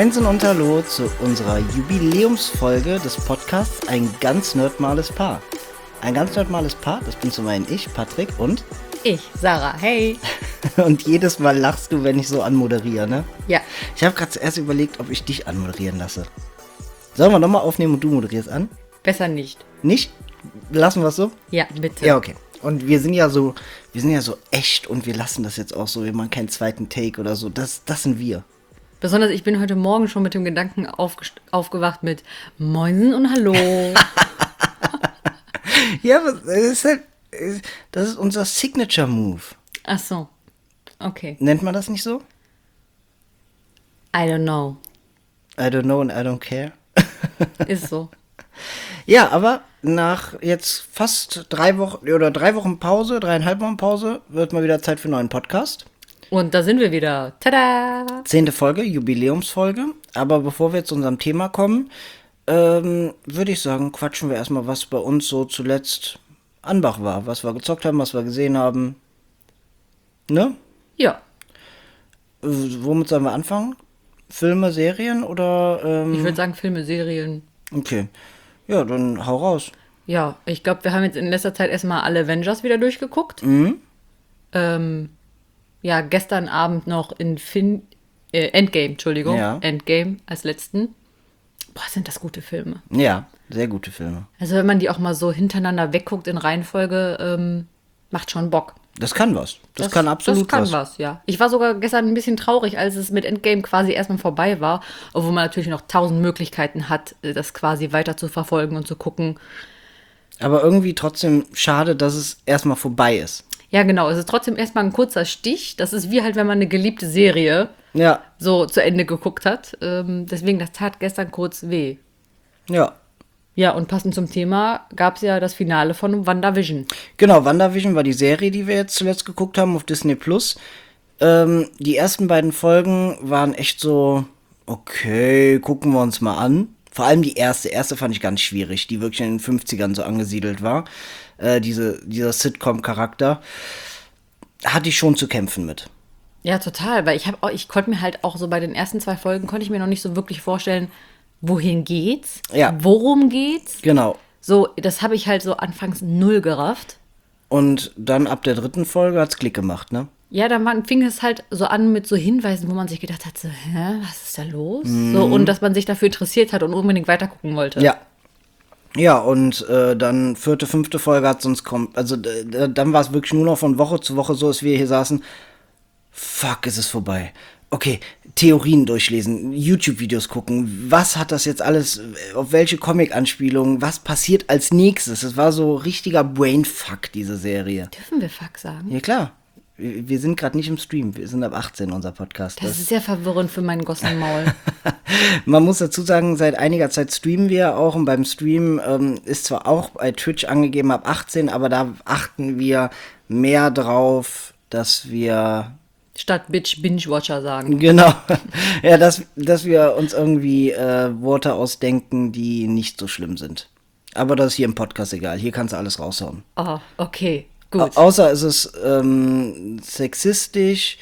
Moinsen und Hallo zu unserer Jubiläumsfolge des Podcasts Ein ganz nerdmales Paar. Ein ganz nerdmales Paar, das bin zum einen ich, Patrick, und ich, Sarah, hey. Und jedes Mal lachst du, wenn ich so anmoderiere, ne? Ja. Ich habe gerade zuerst überlegt, ob ich dich anmoderieren lasse. Sollen wir nochmal aufnehmen und du moderierst an? Besser nicht. Nicht? Lassen wir es so? Ja, bitte. Ja, okay. Und wir sind ja so echt und wir lassen das jetzt auch so. Wir machen keinen zweiten Take oder so. Das sind wir. Besonders ich bin heute Morgen schon mit dem Gedanken aufgewacht mit Moinsen und Hallo. Ja, das ist unser Signature-Move. Ach so. Okay. Nennt man das nicht so? I don't know. I don't know and I don't care. Ist so. Ja, aber nach jetzt fast 3 Wochen Pause, 3,5 Wochen Pause, wird mal wieder Zeit für einen neuen Podcast. Und da sind wir wieder. Tada! 10. Folge, Jubiläumsfolge. Aber bevor wir zu unserem Thema kommen, würde ich sagen, quatschen wir erstmal, was bei uns so zuletzt Anbach war. Was wir gezockt haben, was wir gesehen haben. Ne? Ja. Womit sollen wir anfangen? Filme, Serien oder? Ich würde sagen Filme, Serien. Okay. Ja, dann hau raus. Ja, ich glaube, wir haben jetzt in letzter Zeit erstmal alle Avengers wieder durchgeguckt. Mhm. Ja, gestern Abend noch in Endgame, Entschuldigung. Ja. Endgame als letzten. Boah, sind das gute Filme. Ja, sehr gute Filme. Also wenn man die auch mal so hintereinander wegguckt in Reihenfolge, macht schon Bock. Das kann was. Das kann absolut was. Das kann was, ja. Ich war sogar gestern ein bisschen traurig, als es mit Endgame quasi erstmal vorbei war, obwohl man natürlich noch 1000 Möglichkeiten hat, das quasi weiter zu verfolgen und zu gucken. Aber irgendwie trotzdem schade, dass es erstmal vorbei ist. Ja, genau. Es ist trotzdem erstmal ein kurzer Stich. Das ist wie halt, wenn man eine geliebte Serie so zu Ende geguckt hat. Deswegen, das tat gestern kurz weh. Ja. Ja, und passend zum Thema gab es ja das Finale von WandaVision. Genau, WandaVision war die Serie, die wir jetzt zuletzt geguckt haben auf Disney+. Die ersten beiden Folgen waren echt so, okay, gucken wir uns mal an. Vor allem die erste. Erste fand ich ganz schwierig, die wirklich in den 50ern so angesiedelt war. Dieser Sitcom-Charakter. Hatte ich schon zu kämpfen mit. Ja, total, weil ich konnte mir halt auch so bei den ersten 2 Folgen, konnte ich mir noch nicht so wirklich vorstellen, wohin geht's? Ja. Worum geht's? Genau. So, das habe ich halt so anfangs null gerafft. Und dann ab der 3. Folge hat's Klick gemacht, ne? Ja, dann fing es halt so an mit so Hinweisen, wo man sich gedacht hat, so, was ist da los? So, und dass man sich dafür interessiert hat und unbedingt weitergucken wollte. Ja. Ja, und dann 4., 5. Folge hat sonst kommt. Also dann war es wirklich nur noch von Woche zu Woche so, dass wir hier saßen. Fuck, ist es vorbei. Okay, Theorien durchlesen, YouTube-Videos gucken. Was hat das jetzt alles, auf welche Comic-Anspielungen, was passiert als nächstes? Es war so richtiger Brainfuck, diese Serie. Dürfen wir Fuck sagen? Ja, klar. Wir sind gerade nicht im Stream. Wir sind ab 18, unser Podcast. Das ist sehr verwirrend für meinen Gossenmaul. Man muss dazu sagen, seit einiger Zeit streamen wir auch. Und beim Stream ist zwar auch bei Twitch angegeben ab 18, aber da achten wir mehr drauf, dass wir... Statt Binge-Watcher sagen. Genau. Ja, dass wir uns irgendwie Worte ausdenken, die nicht so schlimm sind. Aber das ist hier im Podcast egal. Hier kannst du alles raushauen. Oh, okay. Gut. Außer es ist sexistisch,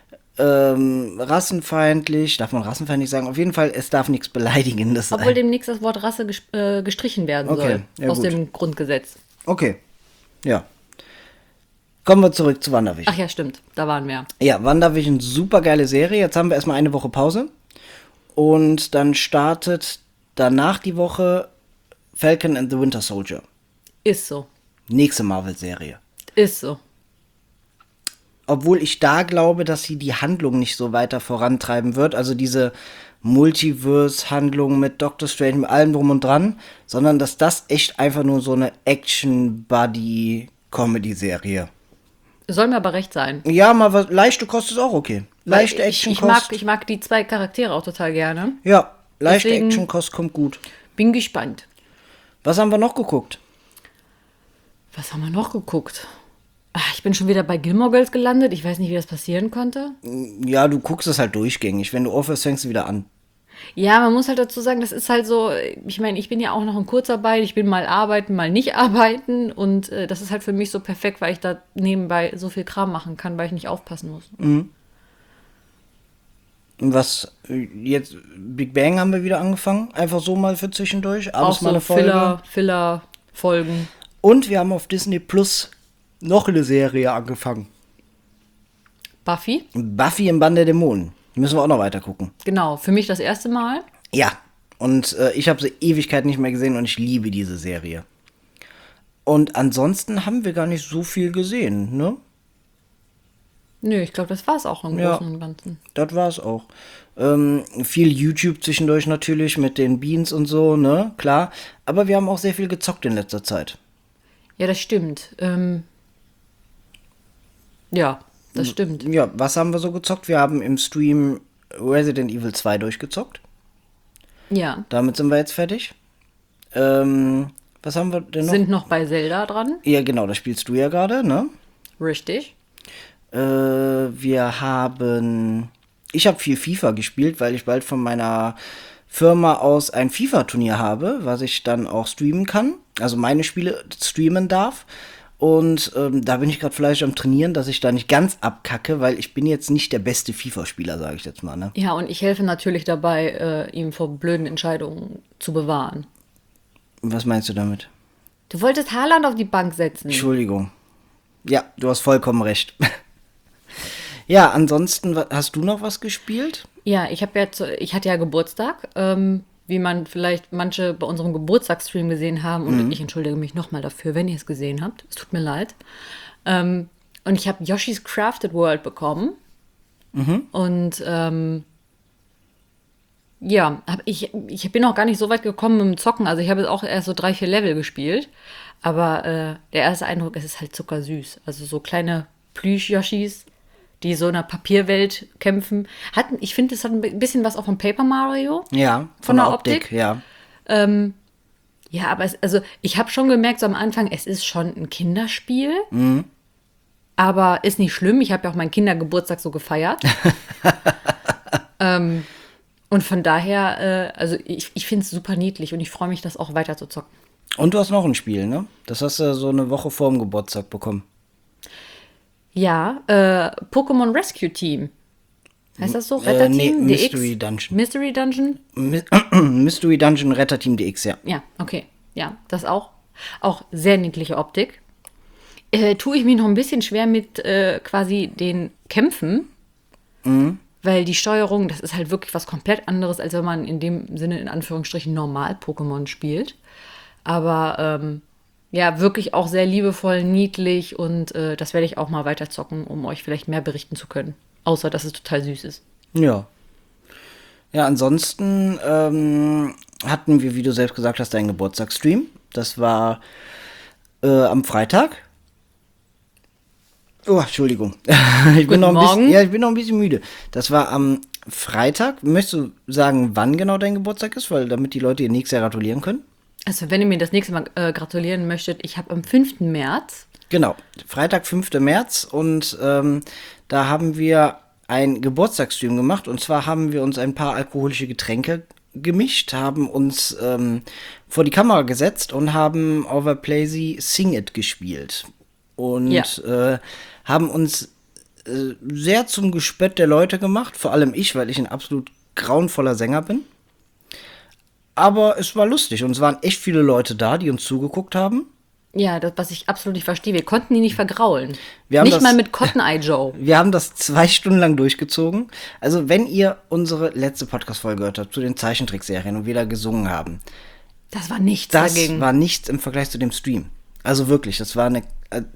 rassenfeindlich. Darf man rassenfeindlich sagen? Auf jeden Fall, es darf nichts Beleidigendes sein. Obwohl demnächst das Wort Rasse gestrichen werden soll. Ja, aus gut. dem Grundgesetz. Okay, ja. Kommen wir zurück zu WandaVision. Ach ja, stimmt. Da waren wir. Ja, WandaVision, super geile Serie. Jetzt haben wir erstmal eine Woche Pause. Und dann startet danach die Woche Falcon and the Winter Soldier. Ist so. Nächste Marvel-Serie. Ist so. Obwohl ich da glaube, dass sie die Handlung nicht so weiter vorantreiben wird. Also diese Multiverse-Handlung mit Doctor Strange, mit allem drum und dran. Sondern dass das echt einfach nur so eine Action-Buddy-Comedy-Serie. Soll mir aber recht sein. Ja, mal was, leichte Kost ist auch okay. Leichte Action-Kost. Ich mag die 2 Charaktere auch total gerne. Ja, leichte Deswegen Action-Kost kommt gut. Bin gespannt. Was haben wir noch geguckt? Was haben wir noch geguckt? Ich bin schon wieder bei Gilmore Girls gelandet. Ich weiß nicht, wie das passieren konnte. Ja, du guckst es halt durchgängig. Wenn du aufhörst, fängst du wieder an. Ja, man muss halt dazu sagen, das ist halt so, ich meine, ich bin ja auch noch in Kurzarbeit, ich bin mal arbeiten, mal nicht arbeiten und das ist halt für mich so perfekt, weil ich da nebenbei so viel Kram machen kann, weil ich nicht aufpassen muss. Mhm. Was jetzt, Big Bang haben wir wieder angefangen, einfach so mal für zwischendurch, Auch abends mal so eine Folge. Filler-Folgen. Und wir haben auf Disney Plus noch eine Serie angefangen. Buffy, Buffy im Bann der Dämonen. Müssen wir auch noch weiter gucken. genau, für mich das erste Mal. Ja, und ich habe sie Ewigkeit nicht mehr gesehen und ich liebe diese Serie. Und ansonsten haben wir gar nicht so viel gesehen, ne? Nö, ich glaube, das war es auch im Ja. Großen und Ganzen. Das war's auch. Viel YouTube zwischendurch natürlich mit den Beans und so, ne? Klar. Aber wir haben auch sehr viel gezockt in letzter Zeit. Ja, das stimmt. Ja, das stimmt. Ja, was haben wir so gezockt? Wir haben im Stream Resident Evil 2 durchgezockt. Ja, Damit sind wir jetzt fertig. Was haben wir denn noch? sind noch bei Zelda dran. Ja, genau, das spielst du ja gerade, ne? Richtig. Ich habe viel FIFA gespielt, weil ich bald von meiner Firma aus ein FIFA-Turnier habe, was ich dann auch streamen kann. Also meine Spiele streamen darf. Und da bin ich gerade vielleicht am Trainieren, dass ich da nicht ganz abkacke, weil ich bin jetzt nicht der beste FIFA-Spieler, sage ich jetzt mal, ne? Ja, und ich helfe natürlich dabei, ihm vor blöden Entscheidungen zu bewahren. Was meinst du damit? Du wolltest Haaland auf die Bank setzen. Entschuldigung. Ja, du hast vollkommen recht. Ja, ansonsten, hast du noch was gespielt? Ja, ich hatte ja Geburtstag, wie man vielleicht manche bei unserem Geburtstagsstream gesehen haben. Und ich entschuldige mich nochmal dafür, wenn ihr es gesehen habt. Es tut mir leid. Und ich habe Yoshi's Crafted World bekommen. Und ja, ich bin auch gar nicht so weit gekommen mit dem Zocken. Also ich habe jetzt auch erst so 3, 4 Level gespielt. Aber der erste Eindruck, es ist halt zuckersüß. Also so kleine Plüsch-Yoshis, die so in einer Papierwelt kämpfen. Ich finde, es hat ein bisschen was auch von Paper Mario. Ja, Von der Optik? ja. Ja, aber also ich habe schon gemerkt, so am Anfang, es ist schon ein Kinderspiel. Aber ist nicht schlimm. Ich habe ja auch meinen Kindergeburtstag so gefeiert. Und von daher, also ich finde es super niedlich und ich freue mich, das auch weiter zu zocken. Und du hast noch ein Spiel, ne? Das hast du so eine Woche vor dem Geburtstag bekommen. Ja, Pokémon Rescue Team. Heißt das so? Nee, Retterteam? Mystery DX? Dungeon. Mystery Dungeon? Mystery Dungeon Retterteam DX, ja. Ja, okay. Ja, das auch. Auch sehr niedliche Optik. Tue ich mir noch ein bisschen schwer mit quasi den Kämpfen. Weil die Steuerung, das ist halt wirklich was komplett anderes, als wenn man in dem Sinne in Anführungsstrichen normal Pokémon spielt. Aber ja, wirklich auch sehr liebevoll, niedlich und das werde ich auch mal weiter zocken, um euch vielleicht mehr berichten zu können. Außer, dass es total süß ist. Ja. Ja, ansonsten hatten wir, wie du selbst gesagt hast, einen Geburtstagsstream. Das war am Freitag. Oh, Entschuldigung. Ich bin noch ein bisschen müde. Das war am Freitag. Möchtest du sagen, wann genau dein Geburtstag ist? Weil damit die Leute dir nächstes Jahr gratulieren können. Also, wenn ihr mir das nächste Mal gratulieren möchtet, ich habe am 5. März. Genau, Freitag, 5. März. Und da haben wir einen Geburtstagsstream gemacht. Und zwar haben wir uns ein paar alkoholische Getränke gemischt, haben uns vor die Kamera gesetzt und haben Overplazy Sing It gespielt. Und haben uns sehr zum Gespött der Leute gemacht, vor allem ich, weil ich ein absolut grauenvoller Sänger bin. Aber es war lustig und es waren echt viele Leute da, die uns zugeguckt haben. Ja, das, was ich absolut nicht verstehe. Wir konnten die nicht vergraulen. Wir haben Nicht das- mal mit Cotton Eye Joe. Wir haben das 2 Stunden lang durchgezogen. Also wenn ihr unsere letzte Podcast-Folge gehört habt zu den Zeichentrickserien und wir da gesungen haben, Das war nichts das dagegen. war nichts im Vergleich zu dem Stream. Also wirklich, das war eine...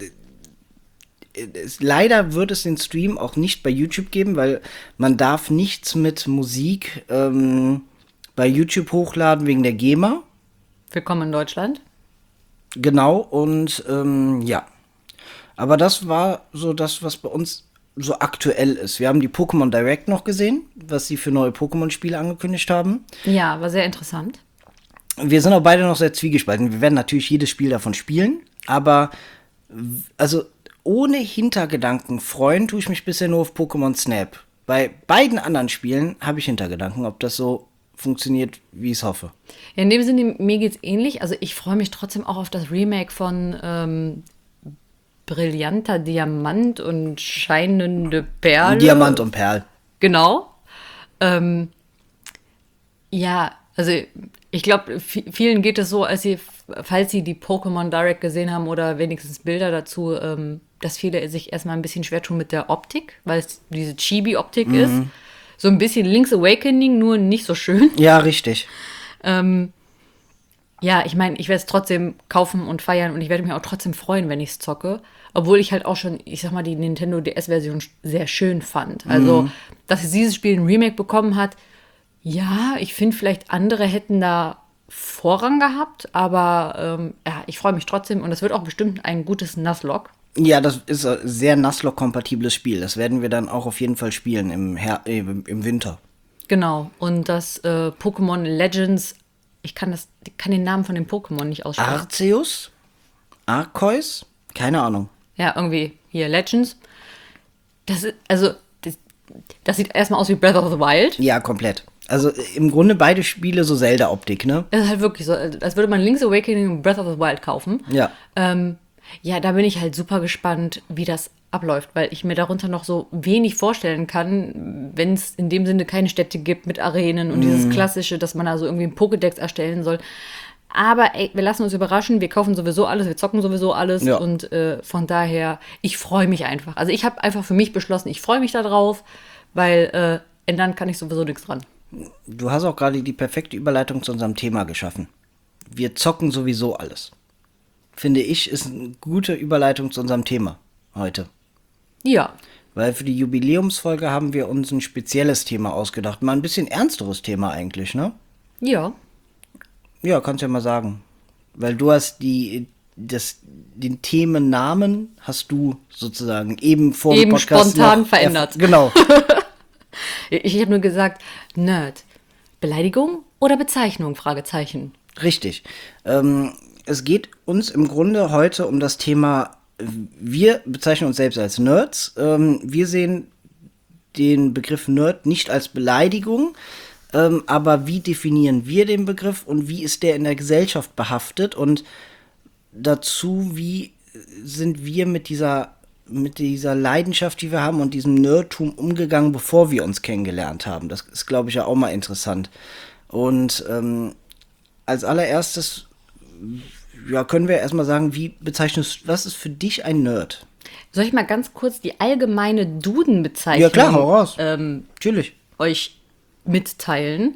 leider wird es den Stream auch nicht bei YouTube geben, weil man darf nichts mit Musik bei YouTube hochladen wegen der GEMA. Willkommen in Deutschland. Genau, und ja. Aber das war so das, was bei uns so aktuell ist. Wir haben die Pokémon Direct noch gesehen, was sie für neue Pokémon-Spiele angekündigt haben. Ja, war sehr interessant. Wir sind auch beide noch sehr zwiegespalten. Wir werden natürlich jedes Spiel davon spielen, aber also ohne Hintergedanken freuen tue ich mich bisher nur auf Pokémon Snap. Bei beiden anderen Spielen habe ich Hintergedanken, ob das so funktioniert, wie ich es hoffe. Ja, in dem Sinne, mir geht's ähnlich. Also ich freue mich trotzdem auch auf das Remake von Brillanter Diamant und scheinende Perle. Diamant und Perl. Genau. Ja, also ich glaube, vielen geht es so, falls sie die Pokémon Direct gesehen haben oder wenigstens Bilder dazu, dass viele sich erstmal ein bisschen schwer tun mit der Optik, weil es diese Chibi-Optik ist. So ein bisschen Link's Awakening, nur nicht so schön. Ja, richtig. Ja, ich meine, ich werde es trotzdem kaufen und feiern und ich werde mich auch trotzdem freuen, wenn ich es zocke. Obwohl ich halt auch schon, ich sag mal, die Nintendo DS-Version sehr schön fand. Also, dass dieses Spiel ein Remake bekommen hat, ja, ich finde vielleicht andere hätten da Vorrang gehabt, aber ja, ich freue mich trotzdem und es wird auch bestimmt ein gutes Nuzlocke. Ja, das ist ein sehr Nuzlocke-kompatibles Spiel. Das werden wir dann auch auf jeden Fall spielen im Winter. Genau, und das Pokémon Legends, ich kann den Namen von dem Pokémon nicht aussprechen. Arceus? Arceus? Keine Ahnung. Ja, irgendwie hier Legends. Das sieht erstmal aus wie Breath of the Wild. Ja, komplett. Also im Grunde beide Spiele so Zelda-Optik, ne? Das ist halt wirklich so, als würde man Link's Awakening und Breath of the Wild kaufen. Ja. Ja, da bin ich halt super gespannt, wie das abläuft, weil ich mir darunter noch so wenig vorstellen kann, wenn es in dem Sinne keine Städte gibt mit Arenen und dieses Klassische, dass man also irgendwie einen Pokédex erstellen soll. Aber ey, wir lassen uns überraschen, wir kaufen sowieso alles, wir zocken sowieso alles Ja. und von daher, ich freue mich einfach. Also ich habe einfach für mich beschlossen, ich freue mich da drauf, weil ändern kann ich sowieso nichts dran. Du hast auch gerade die perfekte Überleitung zu unserem Thema geschaffen. Wir zocken sowieso alles. Finde ich, ist eine gute Überleitung zu unserem Thema heute. Ja, Weil für die Jubiläumsfolge haben wir uns ein spezielles Thema ausgedacht. Mal ein bisschen ernsteres Thema eigentlich, ne? ja. Ja, kannst ja mal sagen. Weil du hast den Themennamen hast du sozusagen eben vor dem Eben Podcast spontan noch verändert. Genau. Ich habe nur gesagt, Nerd. Beleidigung oder Bezeichnung? Fragezeichen. Richtig. Es geht uns im Grunde heute um das Thema, wir bezeichnen uns selbst als Nerds. Wir sehen den Begriff Nerd nicht als Beleidigung, aber wie definieren wir den Begriff und wie ist der in der Gesellschaft behaftet und dazu, wie sind wir mit dieser Leidenschaft, die wir haben und diesem Nerdtum umgegangen, bevor wir uns kennengelernt haben. Das ist, glaube ich, ja auch mal interessant. Und als allererstes ja, können wir erstmal sagen, was ist für dich ein Nerd? Soll ich mal ganz kurz die allgemeine Duden-Bezeichnung Ja klar, hau raus. Natürlich. euch mitteilen?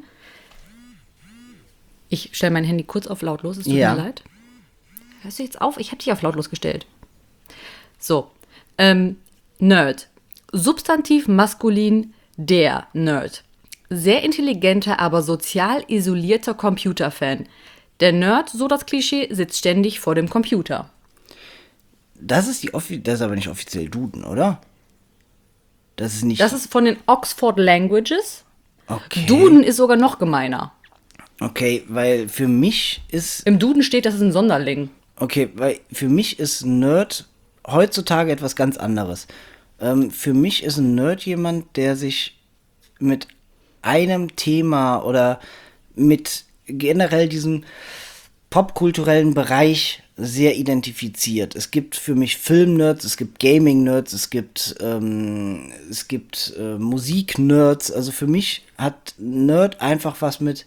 Ich stelle mein Handy kurz auf lautlos, es tut Ja. mir leid. Hörst du jetzt auf? Ich habe dich auf lautlos gestellt. So, Nerd. Substantiv maskulin, der Nerd. Sehr intelligenter, aber sozial isolierter Computerfan. Der Nerd, so das Klischee, sitzt ständig vor dem Computer. Das ist aber nicht offiziell Duden, oder? Das ist nicht. Das ist von den Oxford Languages. Okay. Duden ist sogar noch gemeiner. Okay, weil für mich ist. Im Duden steht, das ist ein Sonderling. Okay, weil für mich ist Nerd heutzutage etwas ganz anderes. Für mich ist ein Nerd jemand, der sich mit einem Thema oder mit generell diesem popkulturellen Bereich sehr identifiziert. Es gibt für mich Film-Nerds, es gibt Gaming-Nerds, es gibt Musik-Nerds. Also für mich hat Nerd einfach was mit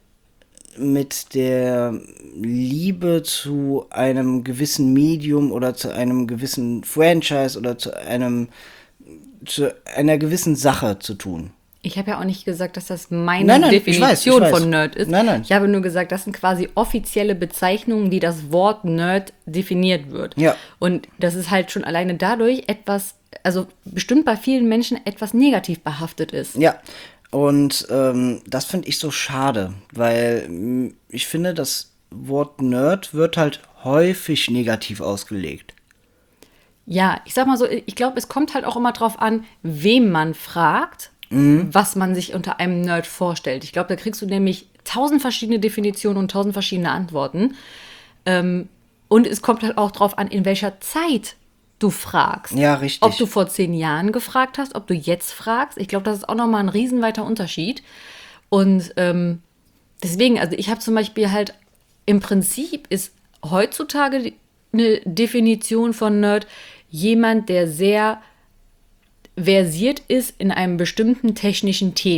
der Liebe zu einem gewissen Medium oder zu einem gewissen Franchise oder zu einer gewissen Sache zu tun. Ich habe ja auch nicht gesagt, dass das meine Nein, ich Definition weiß. von Nerd ist. Nein. Ich habe nur gesagt, das sind quasi offizielle Bezeichnungen, die das Wort Nerd definiert wird. Ja. Und das ist halt schon alleine dadurch etwas, also bestimmt bei vielen Menschen etwas negativ behaftet ist. Ja, und das finde ich so schade, weil ich finde, das Wort Nerd wird halt häufig negativ ausgelegt. Ja, ich sag mal so, ich glaube, es kommt halt auch immer drauf an, wem man fragt, was man sich unter einem Nerd vorstellt. Ich glaube, da kriegst du nämlich 1000 verschiedene Definitionen und 1000 verschiedene Antworten. Und es kommt halt auch drauf an, in welcher Zeit du fragst. Ja, richtig. Ob du vor 10 Jahren gefragt hast, ob du jetzt fragst. Ich glaube, das ist auch nochmal ein riesenweiter Unterschied. Und deswegen, also ich habe zum Beispiel halt, im Prinzip ist heutzutage eine Definition von Nerd jemand, der sehr versiert ist in einem bestimmten technischen Thema.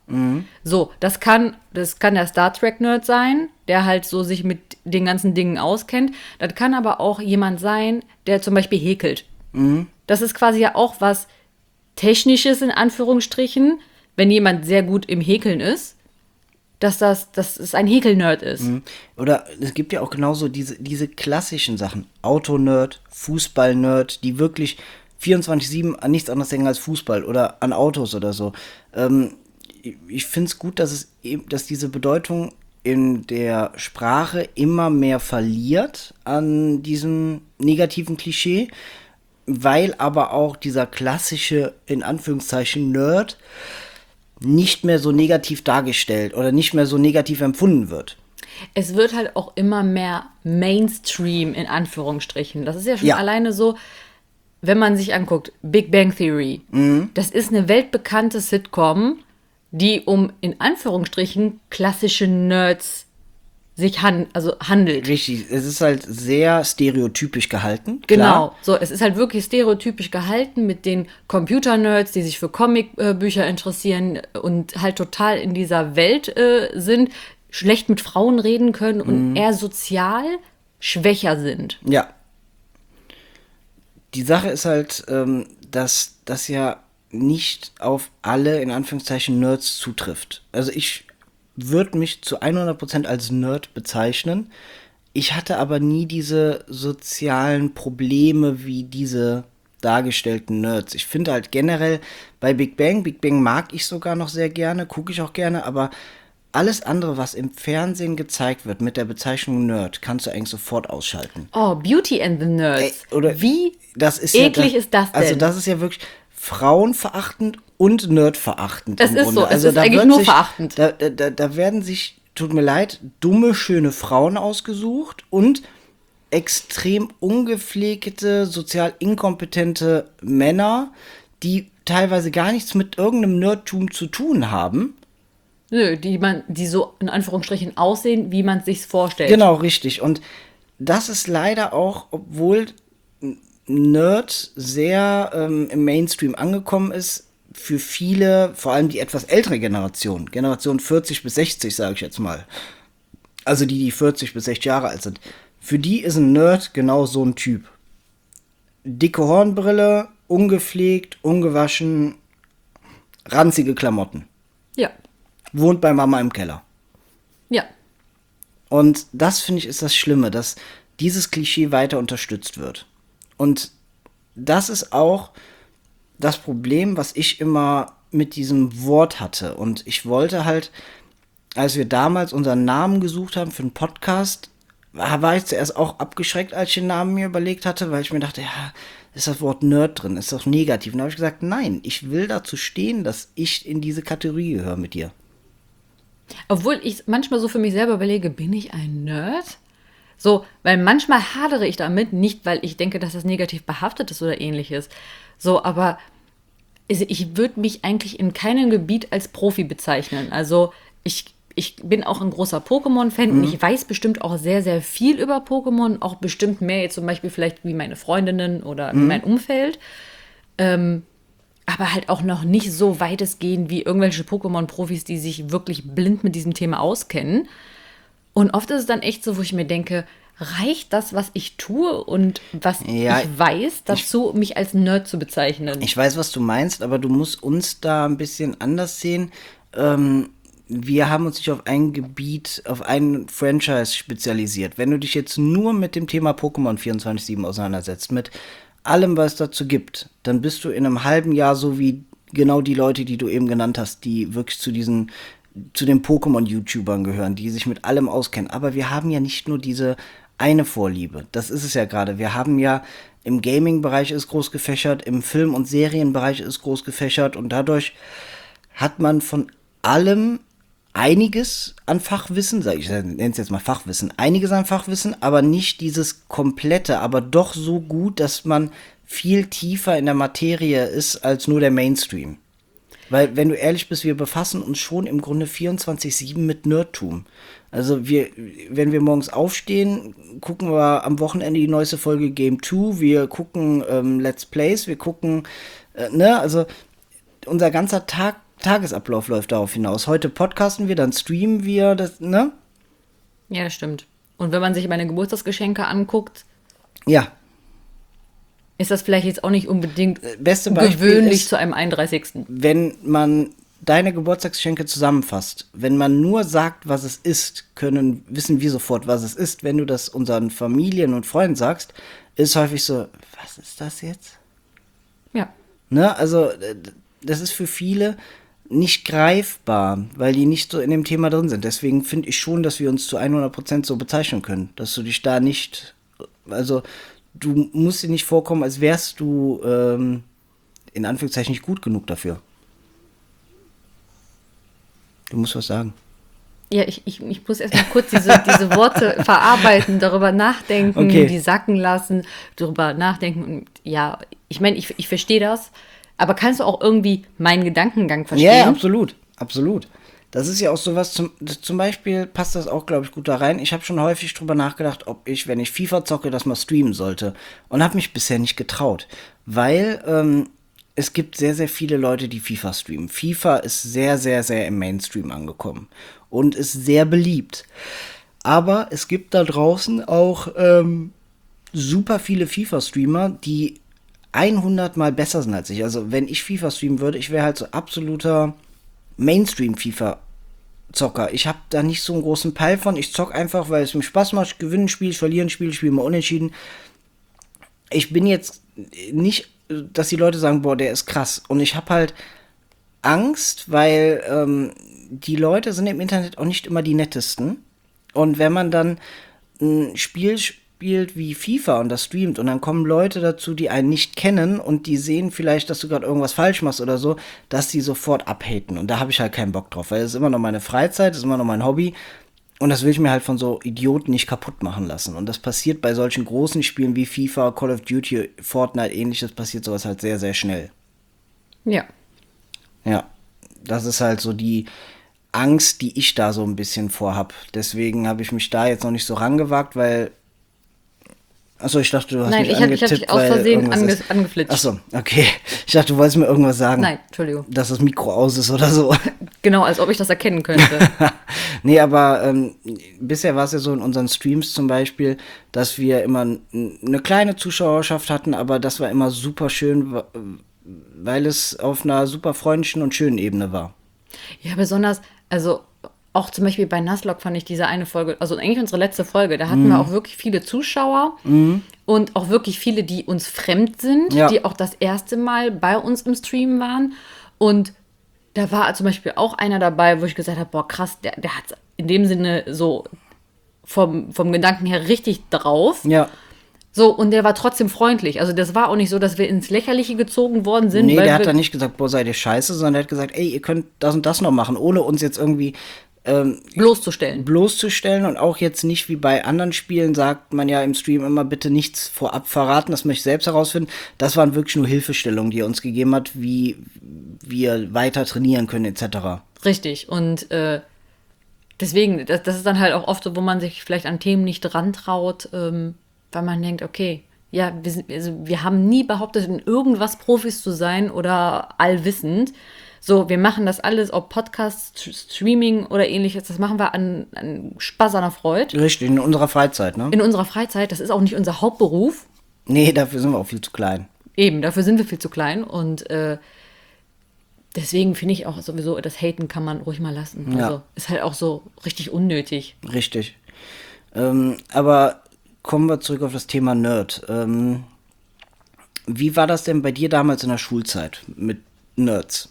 So, das kann der Star Trek-Nerd sein, der halt so sich mit den ganzen Dingen auskennt. Das kann aber auch jemand sein, der zum Beispiel häkelt. Das ist quasi ja auch was Technisches, in Anführungsstrichen, wenn jemand sehr gut im Häkeln ist, dass es ein Häkelnerd ist. Oder es gibt ja auch genauso diese klassischen Sachen. Autonerd, Fußballnerd, die wirklich 24/7 an nichts anderes denken als Fußball oder an Autos oder so. Ich finde es gut, dass diese Bedeutung in der Sprache immer mehr verliert an diesem negativen Klischee, weil aber auch dieser klassische, in Anführungszeichen, Nerd nicht mehr so negativ dargestellt oder nicht mehr so negativ empfunden wird. Es wird halt auch immer mehr Mainstream, in Anführungsstrichen. Das ist ja schon alleine so, wenn man sich anguckt, Big Bang Theory. Das ist eine weltbekannte Sitcom, die in Anführungsstrichen klassische Nerds sich handelt. Richtig, es ist halt sehr stereotypisch gehalten. Genau, Klar. so, es ist halt wirklich stereotypisch gehalten mit den Computer-Nerds, die sich für Comicbücher interessieren und halt total in dieser Welt sind, schlecht mit Frauen reden können und eher sozial schwächer sind. Ja. Die Sache ist halt, dass das ja nicht auf alle, in Anführungszeichen, Nerds zutrifft. Also ich würde mich zu 100% als Nerd bezeichnen. Ich hatte aber nie diese sozialen Probleme wie diese dargestellten Nerds. Ich finde halt generell bei Big Bang mag ich sogar noch sehr gerne, gucke ich auch gerne, aber alles andere, was im Fernsehen gezeigt wird mit der Bezeichnung Nerd, kannst du eigentlich sofort ausschalten. Oh, Beauty and the Nerds. Oder wie das ist eklig ist das denn? Also das ist ja wirklich frauenverachtend und nerdverachtend. Das im ist Grunde. so, es Also ist da eigentlich wird nur sich, verachtend. Da werden sich, tut mir leid, dumme, schöne Frauen ausgesucht und extrem ungepflegte, sozial inkompetente Männer, die teilweise gar nichts mit irgendeinem Nerdtum zu tun haben. Nö, die so in Anführungsstrichen aussehen, wie man es sich vorstellt. Genau, richtig. Und das ist leider auch, obwohl Nerd sehr im Mainstream angekommen ist, für viele, vor allem die etwas ältere Generation 40 bis 60, sage ich jetzt mal, also die 40 bis 60 Jahre alt sind, für die ist ein Nerd genau so ein Typ. Dicke Hornbrille, ungepflegt, ungewaschen, ranzige Klamotten. Ja. Wohnt bei Mama im Keller. Ja. Und das, finde ich, ist das Schlimme, dass dieses Klischee weiter unterstützt wird. Und das ist auch das Problem, was ich immer mit diesem Wort hatte. Und ich wollte halt, als wir damals unseren Namen gesucht haben für einen Podcast, war ich zuerst auch abgeschreckt, als ich den Namen mir überlegt hatte, weil ich mir dachte, ja, ist das Wort Nerd drin, ist doch negativ. Und da habe ich gesagt, nein, ich will dazu stehen, dass ich in diese Kategorie gehöre mit dir. Obwohl ich manchmal so für mich selber überlege, bin ich ein Nerd? So, weil manchmal hadere ich damit, nicht weil ich denke, dass das negativ behaftet ist oder ähnliches. So, aber ich würde mich eigentlich in keinem Gebiet als Profi bezeichnen. Also ich bin auch ein großer Pokémon-Fan und ich weiß bestimmt auch sehr, sehr viel über Pokémon, auch bestimmt mehr jetzt zum Beispiel vielleicht wie meine Freundinnen oder wie mein Umfeld. Aber halt auch noch nicht so weitestgehend wie irgendwelche Pokémon-Profis, die sich wirklich blind mit diesem Thema auskennen. Und oft ist es dann echt so, wo ich mir denke, reicht das, was ich tue und was ich weiß, dazu, mich als Nerd zu bezeichnen? Ich weiß, was du meinst, aber du musst uns da ein bisschen anders sehen. Wir haben uns nicht auf ein Gebiet, auf ein Franchise spezialisiert. Wenn du dich jetzt nur mit dem Thema Pokémon 24/7 auseinandersetzt, mit allem, was es dazu gibt, dann bist du in einem halben Jahr so wie genau die Leute, die du eben genannt hast, die wirklich zu den Pokémon-YouTubern gehören, die sich mit allem auskennen. Aber wir haben ja nicht nur diese eine Vorliebe. Das ist es ja gerade. Wir haben ja im Gaming-Bereich ist groß gefächert, im Film- und Serienbereich ist groß gefächert und dadurch hat man von allem einiges an Fachwissen, ich nenne es jetzt mal Fachwissen, einiges an Fachwissen, aber nicht dieses komplette, aber doch so gut, dass man viel tiefer in der Materie ist als nur der Mainstream. Weil, wenn du ehrlich bist, wir befassen uns schon im Grunde 24/7 mit Nerdtum. Also wenn wir morgens aufstehen, gucken wir am Wochenende die neueste Folge Game 2, wir gucken Let's Plays, wir gucken, also unser ganzer Tag Tagesablauf läuft darauf hinaus. Heute podcasten wir, dann streamen wir, das, ne? Ja, das stimmt. Und wenn man sich meine Geburtstagsgeschenke anguckt, Ja. ist das vielleicht jetzt auch nicht unbedingt Beste Beispiel gewöhnlich ist, zu einem 31. wenn man deine Geburtstagsgeschenke zusammenfasst, wenn man nur sagt, was es ist, wissen wir sofort, was es ist. Wenn du das unseren Familien und Freunden sagst, ist häufig so, was ist das jetzt? Ja. Ne? Also, das ist für viele nicht greifbar, weil die nicht so in dem Thema drin sind. Deswegen finde ich schon, dass wir uns zu 100% so bezeichnen können, dass du dich da nicht, also du musst dir nicht vorkommen, als wärst du in Anführungszeichen nicht gut genug dafür. Du musst was sagen. Ja, ich muss erstmal kurz diese Worte verarbeiten, darüber nachdenken, Okay. die sacken lassen, darüber nachdenken. Und ja, ich meine, ich verstehe das, aber kannst du auch irgendwie meinen Gedankengang verstehen? Ja, absolut, absolut. Das ist ja auch sowas, zum Beispiel passt das auch, glaube ich, gut da rein. Ich habe schon häufig drüber nachgedacht, ob ich, wenn ich FIFA zocke, das mal streamen sollte. Und habe mich bisher nicht getraut, weil es gibt sehr, sehr viele Leute, die FIFA streamen. FIFA ist sehr, sehr, sehr im Mainstream angekommen und ist sehr beliebt. Aber es gibt da draußen auch super viele FIFA-Streamer, die 100 Mal besser sind als ich. Also wenn ich FIFA streamen würde, ich wäre halt so absoluter Mainstream-FIFA-Zocker. Ich habe da nicht so einen großen Peil von. Ich zock einfach, weil es mir Spaß macht. Ich gewinne ein Spiel, ich verliere ein Spiel, ich spiele mal unentschieden. Ich bin jetzt nicht, dass die Leute sagen, boah, der ist krass. Und ich habe halt Angst, weil die Leute sind im Internet auch nicht immer die nettesten. Und wenn man dann ein Spiel spielt wie FIFA und das streamt und dann kommen Leute dazu, die einen nicht kennen und die sehen vielleicht, dass du gerade irgendwas falsch machst oder so, dass die sofort abhaten. Und da habe ich halt keinen Bock drauf, weil es ist immer noch meine Freizeit, es ist immer noch mein Hobby und das will ich mir halt von so Idioten nicht kaputt machen lassen. Und das passiert bei solchen großen Spielen wie FIFA, Call of Duty, Fortnite, ähnliches, passiert sowas halt sehr, sehr schnell. Ja. Ja, das ist halt so die Angst, die ich da so ein bisschen vorhab. Deswegen habe ich mich da jetzt noch nicht so rangewagt, weil. Achso, ich dachte, du hast Nein, mich ich hab angetippt, dich aus weil Versehen irgendwas ist. angeflitscht. Achso, okay. Ich dachte, du wolltest mir irgendwas sagen. Nein, Entschuldigung. Dass das Mikro aus ist oder so. Genau, als ob ich das erkennen könnte. Nee, aber bisher war es ja so in unseren Streams zum Beispiel, dass wir immer eine kleine Zuschauerschaft hatten, aber das war immer super schön, weil es auf einer super freundlichen und schönen Ebene war. Ja, besonders, also auch zum Beispiel bei Naslok fand ich diese eine Folge, also eigentlich unsere letzte Folge, da hatten wir auch wirklich viele Zuschauer und auch wirklich viele, die uns fremd sind, Ja. die auch das erste Mal bei uns im Stream waren. Und da war zum Beispiel auch einer dabei, wo ich gesagt habe, boah krass, der hat es in dem Sinne so vom Gedanken her richtig drauf. Ja. So, und der war trotzdem freundlich. Also das war auch nicht so, dass wir ins Lächerliche gezogen worden sind. Nee, weil der hat wir, dann nicht gesagt, boah, seid ihr scheiße, sondern der hat gesagt, ey, ihr könnt das und das noch machen, ohne uns jetzt irgendwie bloßzustellen. bloßzustellen und auch jetzt nicht wie bei anderen Spielen sagt man ja im Stream immer bitte nichts vorab verraten, das möchte ich selbst herausfinden. Das waren wirklich nur Hilfestellungen, die er uns gegeben hat, wie wir weiter trainieren können etc. Richtig. Und deswegen, das ist dann halt auch oft so, wo man sich vielleicht an Themen nicht rantraut, weil man denkt, okay, ja, wir haben nie behauptet, in irgendwas Profis zu sein oder allwissend. So, wir machen das alles, ob Podcast, Streaming oder ähnliches, das machen wir an Spaß, an der Freude. Richtig, in unserer Freizeit, ne? In unserer Freizeit, das ist auch nicht unser Hauptberuf. Nee, dafür sind wir auch viel zu klein. Eben, dafür sind wir viel zu klein und deswegen finde ich auch sowieso, das Haten kann man ruhig mal lassen. Ja. Also ist halt auch so richtig unnötig. Richtig. Aber kommen wir zurück auf das Thema Nerd. Wie war das denn bei dir damals in der Schulzeit mit Nerds?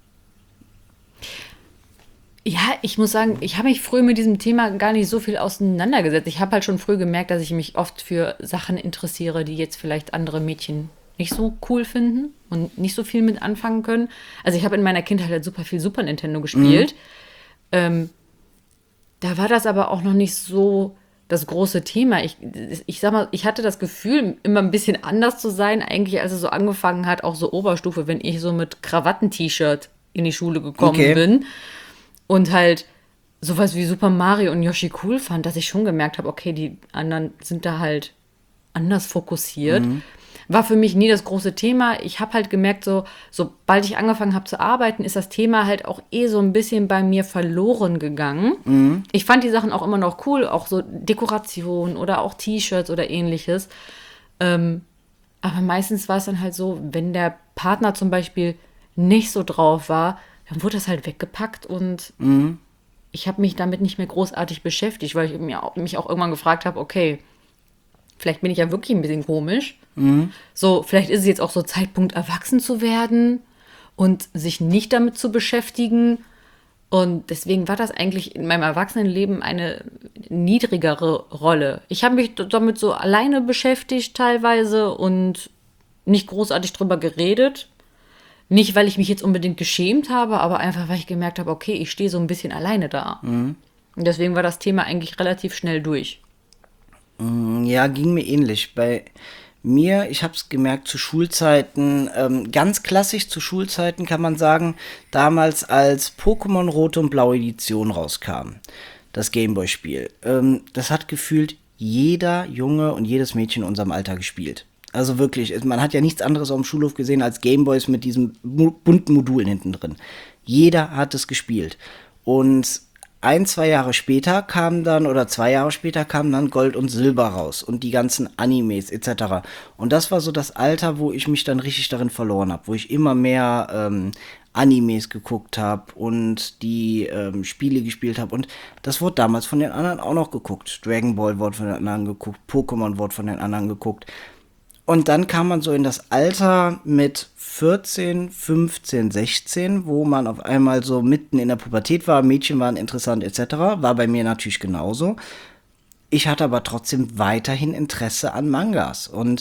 Ja, ich muss sagen, ich habe mich früh mit diesem Thema gar nicht so viel auseinandergesetzt. Ich habe halt schon früh gemerkt, dass ich mich oft für Sachen interessiere, die jetzt vielleicht andere Mädchen nicht so cool finden und nicht so viel mit anfangen können. Also ich habe in meiner Kindheit halt super viel Super Nintendo gespielt. Da war das aber auch noch nicht so das große Thema. Ich sag mal, ich hatte das Gefühl, immer ein bisschen anders zu sein, eigentlich als es so angefangen hat, auch so Oberstufe, wenn ich so mit Krawatten-T-Shirt in die Schule gekommen bin. Und halt sowas wie Super Mario und Yoshi cool fand, dass ich schon gemerkt habe, okay, die anderen sind da halt anders fokussiert. war für mich nie das große Thema. Ich habe halt gemerkt, sobald ich angefangen habe zu arbeiten, ist das Thema halt auch so ein bisschen bei mir verloren gegangen. Ich fand die Sachen auch immer noch cool, auch so Dekoration oder auch T-Shirts oder ähnliches. Aber meistens war es dann halt so, wenn der Partner zum Beispiel nicht so drauf war, dann wurde das halt weggepackt und ich habe mich damit nicht mehr großartig beschäftigt, weil ich mich auch irgendwann gefragt habe, okay, vielleicht bin ich ja wirklich ein bisschen komisch. So, vielleicht ist es jetzt auch so Zeitpunkt, erwachsen zu werden und sich nicht damit zu beschäftigen. Und deswegen war das eigentlich in meinem Erwachsenenleben eine niedrigere Rolle. Ich habe mich damit so alleine beschäftigt teilweise und nicht großartig drüber geredet. Nicht, weil ich mich jetzt unbedingt geschämt habe, aber einfach, weil ich gemerkt habe, okay, ich stehe so ein bisschen alleine da. Und deswegen war das Thema eigentlich relativ schnell durch. Ja, ging mir ähnlich. Bei mir, ich habe es gemerkt, zu Schulzeiten, ganz klassisch zu Schulzeiten kann man sagen, damals als Pokémon Rote und Blaue Edition rauskam, das Gameboy-Spiel, das hat gefühlt jeder Junge und jedes Mädchen in unserem Alter gespielt. Also wirklich, man hat ja nichts anderes auf dem Schulhof gesehen als Gameboys mit diesen bunten Modulen hinten drin. Jeder hat es gespielt. Und 2 Jahre später kam dann, oder 2 Jahre später kam dann Gold und Silber raus und die ganzen Animes etc. Und das war so das Alter, wo ich mich dann richtig darin verloren habe, wo ich immer mehr Animes geguckt habe und die Spiele gespielt habe. Und das wurde damals von den anderen auch noch geguckt. Dragon Ball wurde von den anderen geguckt, Pokémon wurde von den anderen geguckt. Und dann kam man so in das Alter mit 14, 15, 16, wo man auf einmal so mitten in der Pubertät war, Mädchen waren interessant etc. War bei mir natürlich genauso. Ich hatte aber trotzdem weiterhin Interesse an Mangas. Und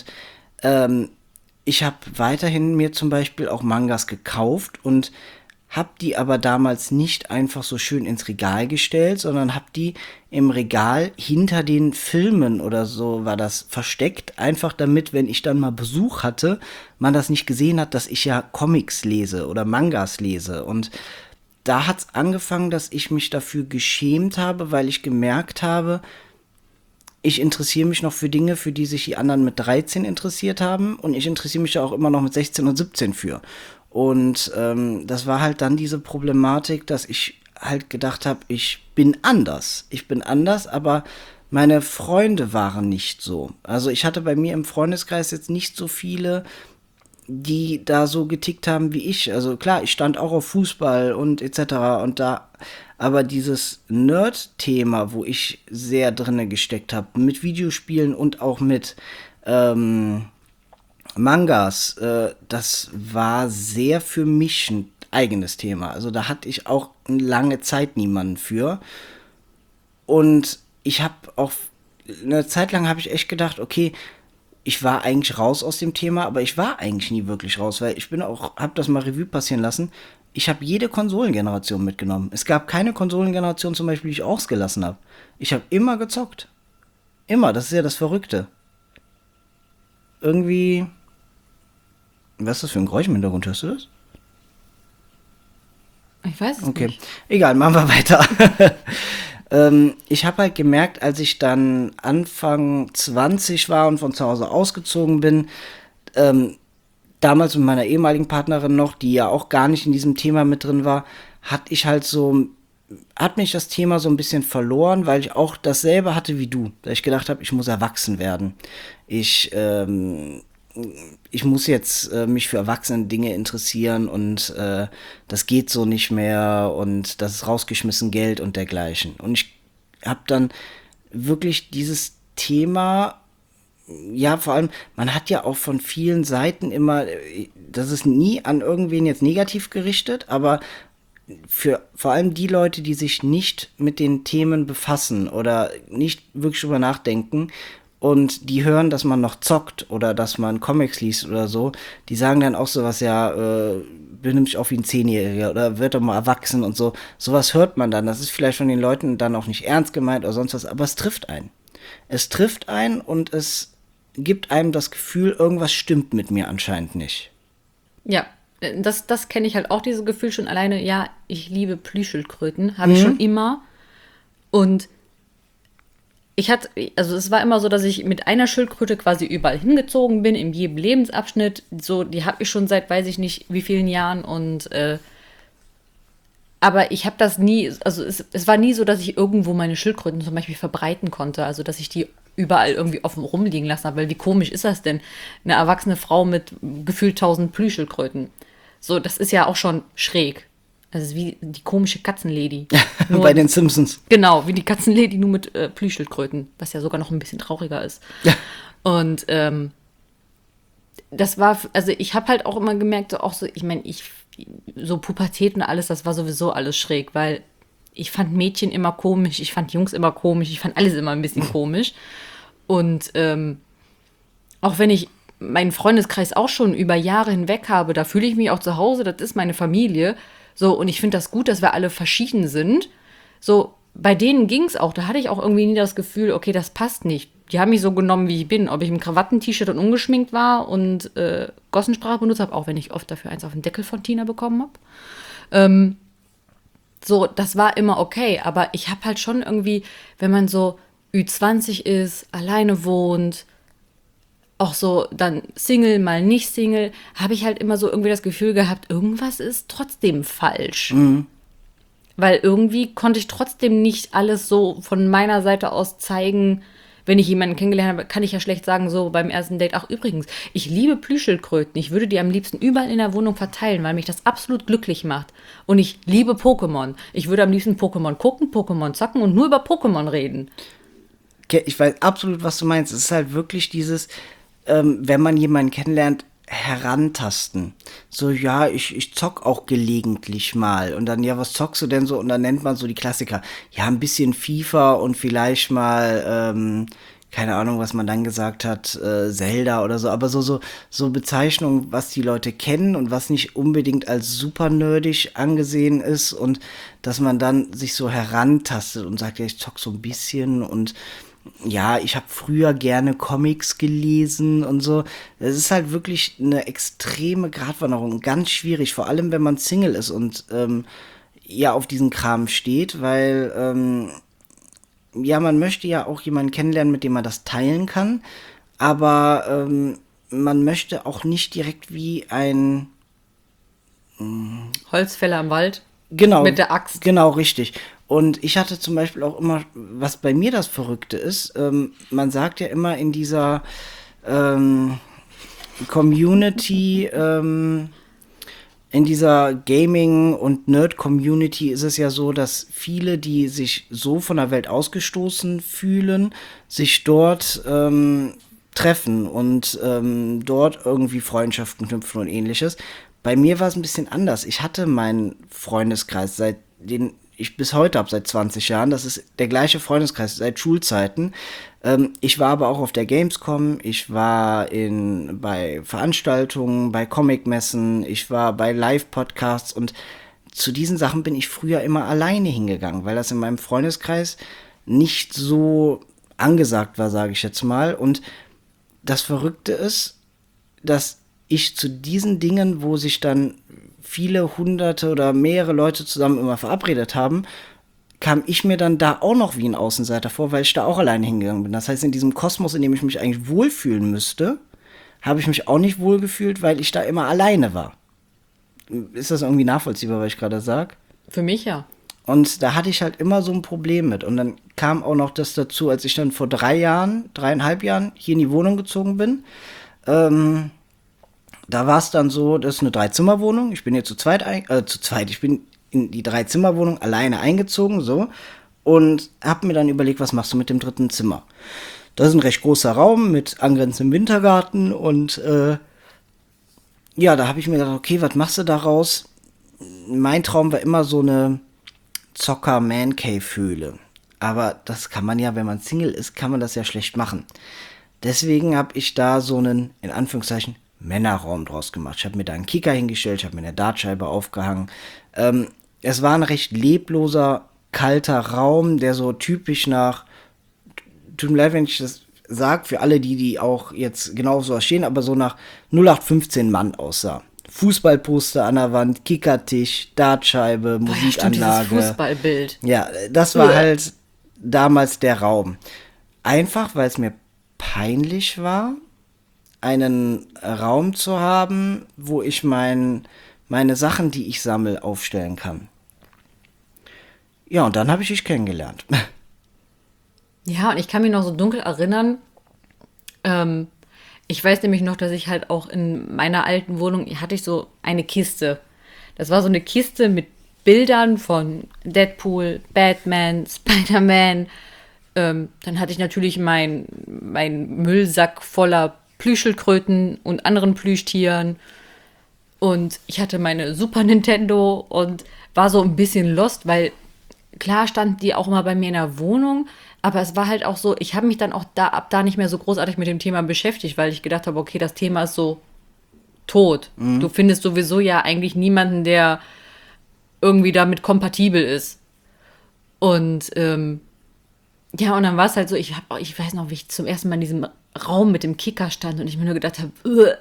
ich habe weiterhin mir zum Beispiel auch Mangas gekauft und habe die aber damals nicht einfach so schön ins Regal gestellt, sondern habe die im Regal hinter den Filmen oder so war das versteckt, einfach damit, wenn ich dann mal Besuch hatte, man das nicht gesehen hat, dass ich ja Comics lese oder Mangas lese. Und da hat's angefangen, dass ich mich dafür geschämt habe, weil ich gemerkt habe, ich interessiere mich noch für Dinge, für die sich die anderen mit 13 interessiert haben und ich interessiere mich ja auch immer noch mit 16 und 17 für. Und das war halt dann diese Problematik, dass ich halt gedacht habe, ich bin anders. Ich bin anders, aber meine Freunde waren nicht so. Also ich hatte bei mir im Freundeskreis jetzt nicht so viele, die da so getickt haben wie ich. Also klar, ich stand auch auf Fußball und etc. und da, aber dieses Nerd-Thema, wo ich sehr drinne gesteckt habe, mit Videospielen und auch mit Mangas, das war sehr für mich ein eigenes Thema. Also da hatte ich auch eine lange Zeit niemanden für. Und ich habe auch eine Zeit lang habe ich echt gedacht, okay, ich war eigentlich raus aus dem Thema, aber ich war eigentlich nie wirklich raus, weil ich bin auch, habe das mal Revue passieren lassen. Ich habe jede Konsolengeneration mitgenommen. Es gab keine Konsolengeneration zum Beispiel, die ich ausgelassen habe. Ich habe immer gezockt. Immer, das ist ja das Verrückte. Irgendwie. Was ist das für ein Geräusch im Hintergrund? Hörst du das? Ich weiß es Okay, nicht. egal, machen wir weiter. Ich habe halt gemerkt, als ich dann Anfang 20 war und von zu Hause ausgezogen bin, damals mit meiner ehemaligen Partnerin noch, die ja auch gar nicht in diesem Thema mit drin war, hat mich das Thema so ein bisschen verloren, weil ich auch dasselbe hatte wie du. Da ich gedacht habe, ich muss erwachsen werden. Ich muss jetzt mich für erwachsene Dinge interessieren und das geht so nicht mehr und das ist rausgeschmissen Geld und dergleichen. Und ich habe dann wirklich dieses Thema, ja, vor allem, man hat ja auch von vielen Seiten immer, das ist nie an irgendwen jetzt negativ gerichtet, aber für vor allem die Leute, die sich nicht mit den Themen befassen oder nicht wirklich drüber nachdenken und die hören, dass man noch zockt oder dass man Comics liest oder so, die sagen dann auch sowas, ja, benimm dich auch wie ein Zehnjähriger oder wird doch mal erwachsen und so. Sowas hört man dann. Das ist vielleicht von den Leuten dann auch nicht ernst gemeint oder sonst was, aber es trifft einen. Es trifft einen und es gibt einem das Gefühl, irgendwas stimmt mit mir anscheinend nicht. Ja, das kenne ich halt auch, dieses Gefühl schon alleine. Ja, ich liebe Plüschschildkröten, habe ich schon immer. Und also es war immer so, dass ich mit einer Schildkröte quasi überall hingezogen bin, in jedem Lebensabschnitt. So, die habe ich schon seit weiß ich nicht wie vielen Jahren und aber ich habe das nie, also es war nie so, dass ich irgendwo meine Schildkröten zum Beispiel verbreiten konnte, also dass ich die überall irgendwie offen rumliegen lassen habe, weil wie komisch ist das denn? Eine erwachsene Frau mit gefühlt 1000 Plüschschildkröten. So, das ist ja auch schon schräg. Also es ist wie die komische Katzenlady. Nur, Bei den Simpsons. genau, wie die Katzenlady nur mit Plüschschildkröten, was ja sogar noch ein bisschen trauriger ist. Ja. Und das war, also ich habe halt auch immer gemerkt, so auch so, ich meine, so Pubertät und alles, das war sowieso alles schräg, weil ich fand Mädchen immer komisch, ich fand Jungs immer komisch, ich fand alles immer ein bisschen komisch. Und auch wenn ich meinen Freundeskreis auch schon über Jahre hinweg habe, da fühle ich mich auch zu Hause, das ist meine Familie. So, und ich finde das gut, dass wir alle verschieden sind. So, bei denen ging es auch, da hatte ich auch irgendwie nie das Gefühl, okay, das passt nicht. Die haben mich so genommen, wie ich bin. Ob ich im Krawatten-T-Shirt und ungeschminkt war und Gossensprache benutzt habe, auch wenn ich oft dafür eins auf den Deckel von Tina bekommen habe. So, das war immer okay. Aber ich habe halt schon irgendwie, wenn man so Ü20 ist, alleine wohnt, auch so dann Single, mal nicht Single, habe ich halt immer so irgendwie das Gefühl gehabt, irgendwas ist trotzdem falsch. Weil irgendwie konnte ich trotzdem nicht alles so von meiner Seite aus zeigen. Wenn ich jemanden kennengelernt habe, kann ich ja schlecht sagen, so beim ersten Date, ach übrigens, ich liebe Plüschschildkröten. Ich würde die am liebsten überall in der Wohnung verteilen, weil mich das absolut glücklich macht. Und ich liebe Pokémon. Ich würde am liebsten Pokémon gucken, Pokémon zocken und nur über Pokémon reden. Ich weiß absolut, was du meinst. Es ist halt wirklich dieses, wenn man jemanden kennenlernt, herantasten. So, ja, ich zock auch gelegentlich mal. Und dann, ja, was zockst du denn so? Und dann nennt man so die Klassiker. Ja, ein bisschen FIFA und vielleicht mal, keine Ahnung, was man dann gesagt hat, Zelda oder so. Aber so Bezeichnungen, was die Leute kennen und was nicht unbedingt als super nerdig angesehen ist. Und dass man dann sich so herantastet und sagt, ja, ich zock so ein bisschen und ja, ich habe früher gerne Comics gelesen und so. Es ist halt wirklich eine extreme Gratwanderung, ganz schwierig, vor allem wenn man Single ist und ja auf diesen Kram steht, weil ja, man möchte ja auch jemanden kennenlernen, mit dem man das teilen kann, aber man möchte auch nicht direkt wie ein Holzfäller im Wald. Genau. Mit der Axt. Genau, richtig. Und ich hatte zum Beispiel auch immer, was bei mir das Verrückte ist, man sagt ja immer in dieser Community, in dieser Gaming- und Nerd-Community ist es ja so, dass viele, die sich so von der Welt ausgestoßen fühlen, sich dort treffen und dort irgendwie Freundschaften knüpfen und ähnliches. Bei mir war es ein bisschen anders. Ich hatte meinen Freundeskreis, den ich bis heute habe, seit 20 Jahren. Das ist der gleiche Freundeskreis seit Schulzeiten. Ich war aber auch auf der Gamescom, ich war bei Veranstaltungen, bei Comicmessen, ich war bei Live-Podcasts und zu diesen Sachen bin ich früher immer alleine hingegangen, weil das in meinem Freundeskreis nicht so angesagt war, sage ich jetzt mal. Und das Verrückte ist, dass ich zu diesen Dingen, wo sich dann viele hunderte oder mehrere Leute zusammen immer verabredet haben, kam ich mir dann da auch noch wie ein Außenseiter vor, weil ich da auch alleine hingegangen bin. Das heißt, in diesem Kosmos, in dem ich mich eigentlich wohlfühlen müsste, habe ich mich auch nicht wohlgefühlt, weil ich da immer alleine war. Ist das irgendwie nachvollziehbar, was ich gerade sage? Für mich ja. Und da hatte ich halt immer so ein Problem mit. Und dann kam auch noch das dazu, als ich dann vor 3,5 Jahren hier in die Wohnung gezogen bin. Da war es dann so, das ist eine 3-Zimmer-Wohnung. Ich bin hier zu zweit, ich bin in die 3-Zimmer-Wohnung alleine eingezogen, so. Und habe mir dann überlegt, was machst du mit dem 3. Zimmer? Das ist ein recht großer Raum mit angrenzendem Wintergarten. Und ja, da habe ich mir gedacht, okay, was machst du daraus? Mein Traum war immer so eine Zocker-Man-Cave-Höhle. Aber das kann man ja, wenn man Single ist, kann man das ja schlecht machen. Deswegen habe ich da so einen, in Anführungszeichen, Männerraum draus gemacht. Ich habe mir da einen Kicker hingestellt, ich habe mir eine Dartscheibe aufgehangen. Es war ein recht lebloser, kalter Raum, der so typisch nach, tut mir leid, wenn ich das sage, für alle, die auch jetzt genau so stehen, aber so nach 0815 Mann aussah. Fußballposter an der Wand, Kickertisch, Dartscheibe, Musikanlage. Dieses Fußballbild. Ja, das war halt damals der Raum. Einfach, weil es mir peinlich war, einen Raum zu haben, wo ich meine Sachen, die ich sammle, aufstellen kann. Ja, und dann habe ich dich kennengelernt. Ja, und ich kann mich noch so dunkel erinnern. Ich weiß nämlich noch, dass ich halt auch in meiner alten Wohnung hatte ich so eine Kiste. Das war so eine Kiste mit Bildern von Deadpool, Batman, Spider-Man. Dann hatte ich natürlich mein Müllsack voller Plüschschildkröten und anderen Plüschtieren. Und ich hatte meine Super Nintendo und war so ein bisschen lost, weil klar stand die auch immer bei mir in der Wohnung, aber es war halt auch so, ich habe mich dann auch ab da nicht mehr so großartig mit dem Thema beschäftigt, weil ich gedacht habe, okay, das Thema ist so tot. Du findest sowieso ja eigentlich niemanden, der irgendwie damit kompatibel ist. Und ja, und dann war es halt so, ich weiß noch, wie ich zum ersten Mal in diesem Raum mit dem Kicker stand und ich mir nur gedacht habe,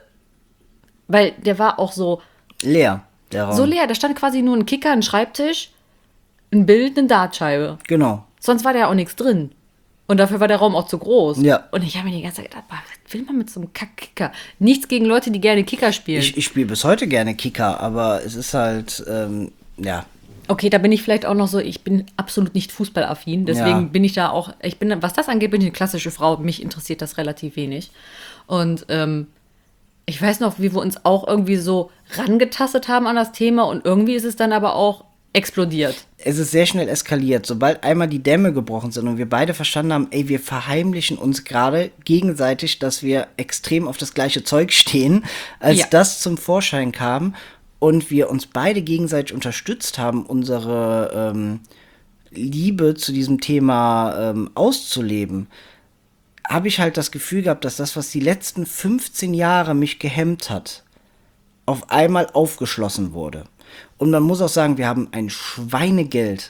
weil der war auch so Leer, der Raum. so leer. Da stand quasi nur ein Kicker, ein Schreibtisch, ein Bild, eine Dartscheibe. Genau. Sonst war da ja auch nichts drin. Und dafür war der Raum auch zu groß. Ja. Und ich habe mir die ganze Zeit gedacht, boah, was will man mit so einem Kack-Kicker? Nichts gegen Leute, die gerne Kicker spielen. Ich spiele bis heute gerne Kicker, aber es ist halt, ja. Okay, da bin ich vielleicht auch noch so, ich bin absolut nicht fußballaffin. Deswegen Ja. bin ich da auch, was das angeht, bin ich eine klassische Frau. Mich interessiert das relativ wenig. Und ich weiß noch, wie wir uns auch irgendwie so rangetastet haben an das Thema und irgendwie ist es dann aber auch explodiert. Es ist sehr schnell eskaliert. Sobald einmal die Dämme gebrochen sind und wir beide verstanden haben, ey, wir verheimlichen uns gerade gegenseitig, dass wir extrem auf das gleiche Zeug stehen, als Ja. das zum Vorschein kam und wir uns beide gegenseitig unterstützt haben, unsere Liebe zu diesem Thema auszuleben, habe ich halt das Gefühl gehabt, dass das, was die letzten 15 Jahre mich gehemmt hat, auf einmal aufgeschlossen wurde. Und man muss auch sagen, wir haben ein Schweinegeld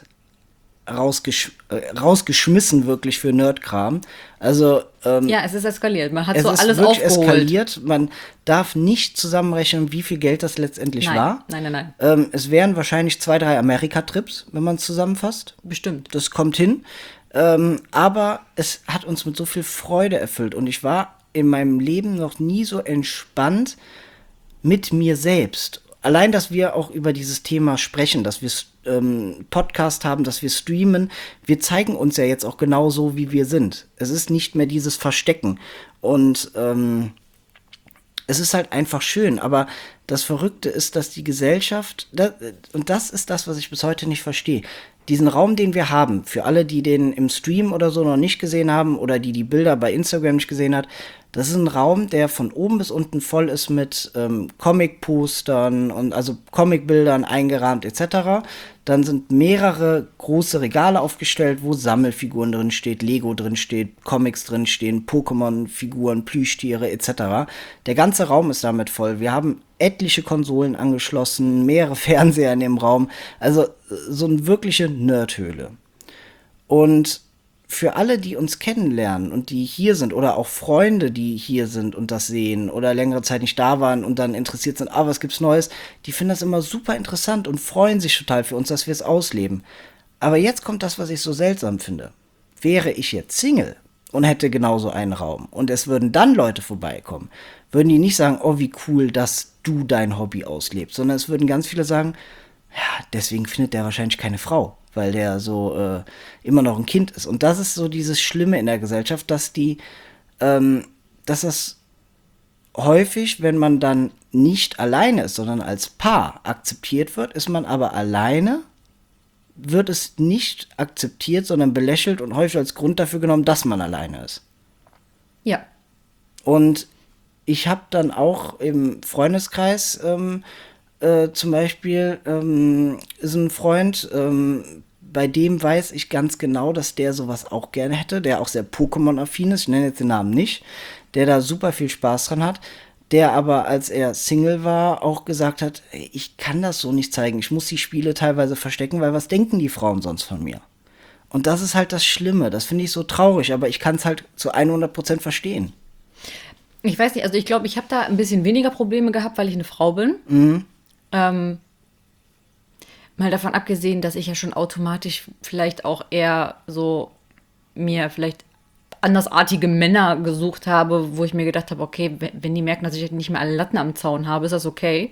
rausgeschmissen wirklich für Nerdkram. Also Ja, es ist eskaliert. Man hat es so ist alles wirklich aufgeholt. eskaliert. Man darf nicht zusammenrechnen, wie viel Geld das letztendlich Nein, war. nein. Es wären wahrscheinlich 2, 3 Amerika-Trips, wenn man es zusammenfasst. Bestimmt. Das kommt hin. Aber es hat uns mit so viel Freude erfüllt. Und ich war in meinem Leben noch nie so entspannt mit mir selbst. Allein, dass wir auch über dieses Thema sprechen, dass wir Podcast haben, dass wir streamen, wir zeigen uns ja jetzt auch genau so, wie wir sind. Es ist nicht mehr dieses Verstecken. Und es ist halt einfach schön. Aber das Verrückte ist, dass die Gesellschaft, und das ist das, was ich bis heute nicht verstehe, diesen Raum, den wir haben, für alle, die den im Stream oder so noch nicht gesehen haben oder die Bilder bei Instagram nicht gesehen hat, das ist ein Raum, der von oben bis unten voll ist mit Comic-Postern und also Comicbildern eingerahmt etc. Dann sind mehrere große Regale aufgestellt, wo Sammelfiguren drin steht, Lego drin steht, Comics drin stehen, Pokémon-Figuren, Plüschtiere etc. Der ganze Raum ist damit voll. Wir haben etliche Konsolen angeschlossen, mehrere Fernseher in dem Raum. Also so eine wirkliche Nerdhöhle. Und für alle, die uns kennenlernen und die hier sind oder auch Freunde, die hier sind und das sehen oder längere Zeit nicht da waren und dann interessiert sind, was gibt's Neues, die finden das immer super interessant und freuen sich total für uns, dass wir es ausleben. Aber jetzt kommt das, was ich so seltsam finde. Wäre ich jetzt Single und hätte genauso einen Raum und es würden dann Leute vorbeikommen, würden die nicht sagen, oh, wie cool, dass du dein Hobby auslebst, sondern es würden ganz viele sagen, ja, deswegen findet der wahrscheinlich keine Frau, weil der so immer noch ein Kind ist. Und das ist so dieses Schlimme in der Gesellschaft, dass dass das häufig, wenn man dann nicht alleine ist, sondern als Paar akzeptiert wird, ist man aber alleine, wird es nicht akzeptiert, sondern belächelt und häufig als Grund dafür genommen, dass man alleine ist. Ja. Und ich habe dann auch im Freundeskreis zum Beispiel ist ein Freund, bei dem weiß ich ganz genau, dass der sowas auch gerne hätte, der auch sehr Pokémon-affin ist, ich nenne jetzt den Namen nicht, der da super viel Spaß dran hat, der aber, als er Single war, auch gesagt hat, ey, ich kann das so nicht zeigen, ich muss die Spiele teilweise verstecken, weil was denken die Frauen sonst von mir? Und das ist halt das Schlimme, das finde ich so traurig, aber ich kann es halt zu 100% verstehen. Ich weiß nicht, also ich glaube, ich habe da ein bisschen weniger Probleme gehabt, weil ich eine Frau bin. Mal davon abgesehen, dass ich ja schon automatisch vielleicht auch eher so mir vielleicht andersartige Männer gesucht habe, wo ich mir gedacht habe, okay, wenn die merken, dass ich nicht mehr alle Latten am Zaun habe, ist das okay.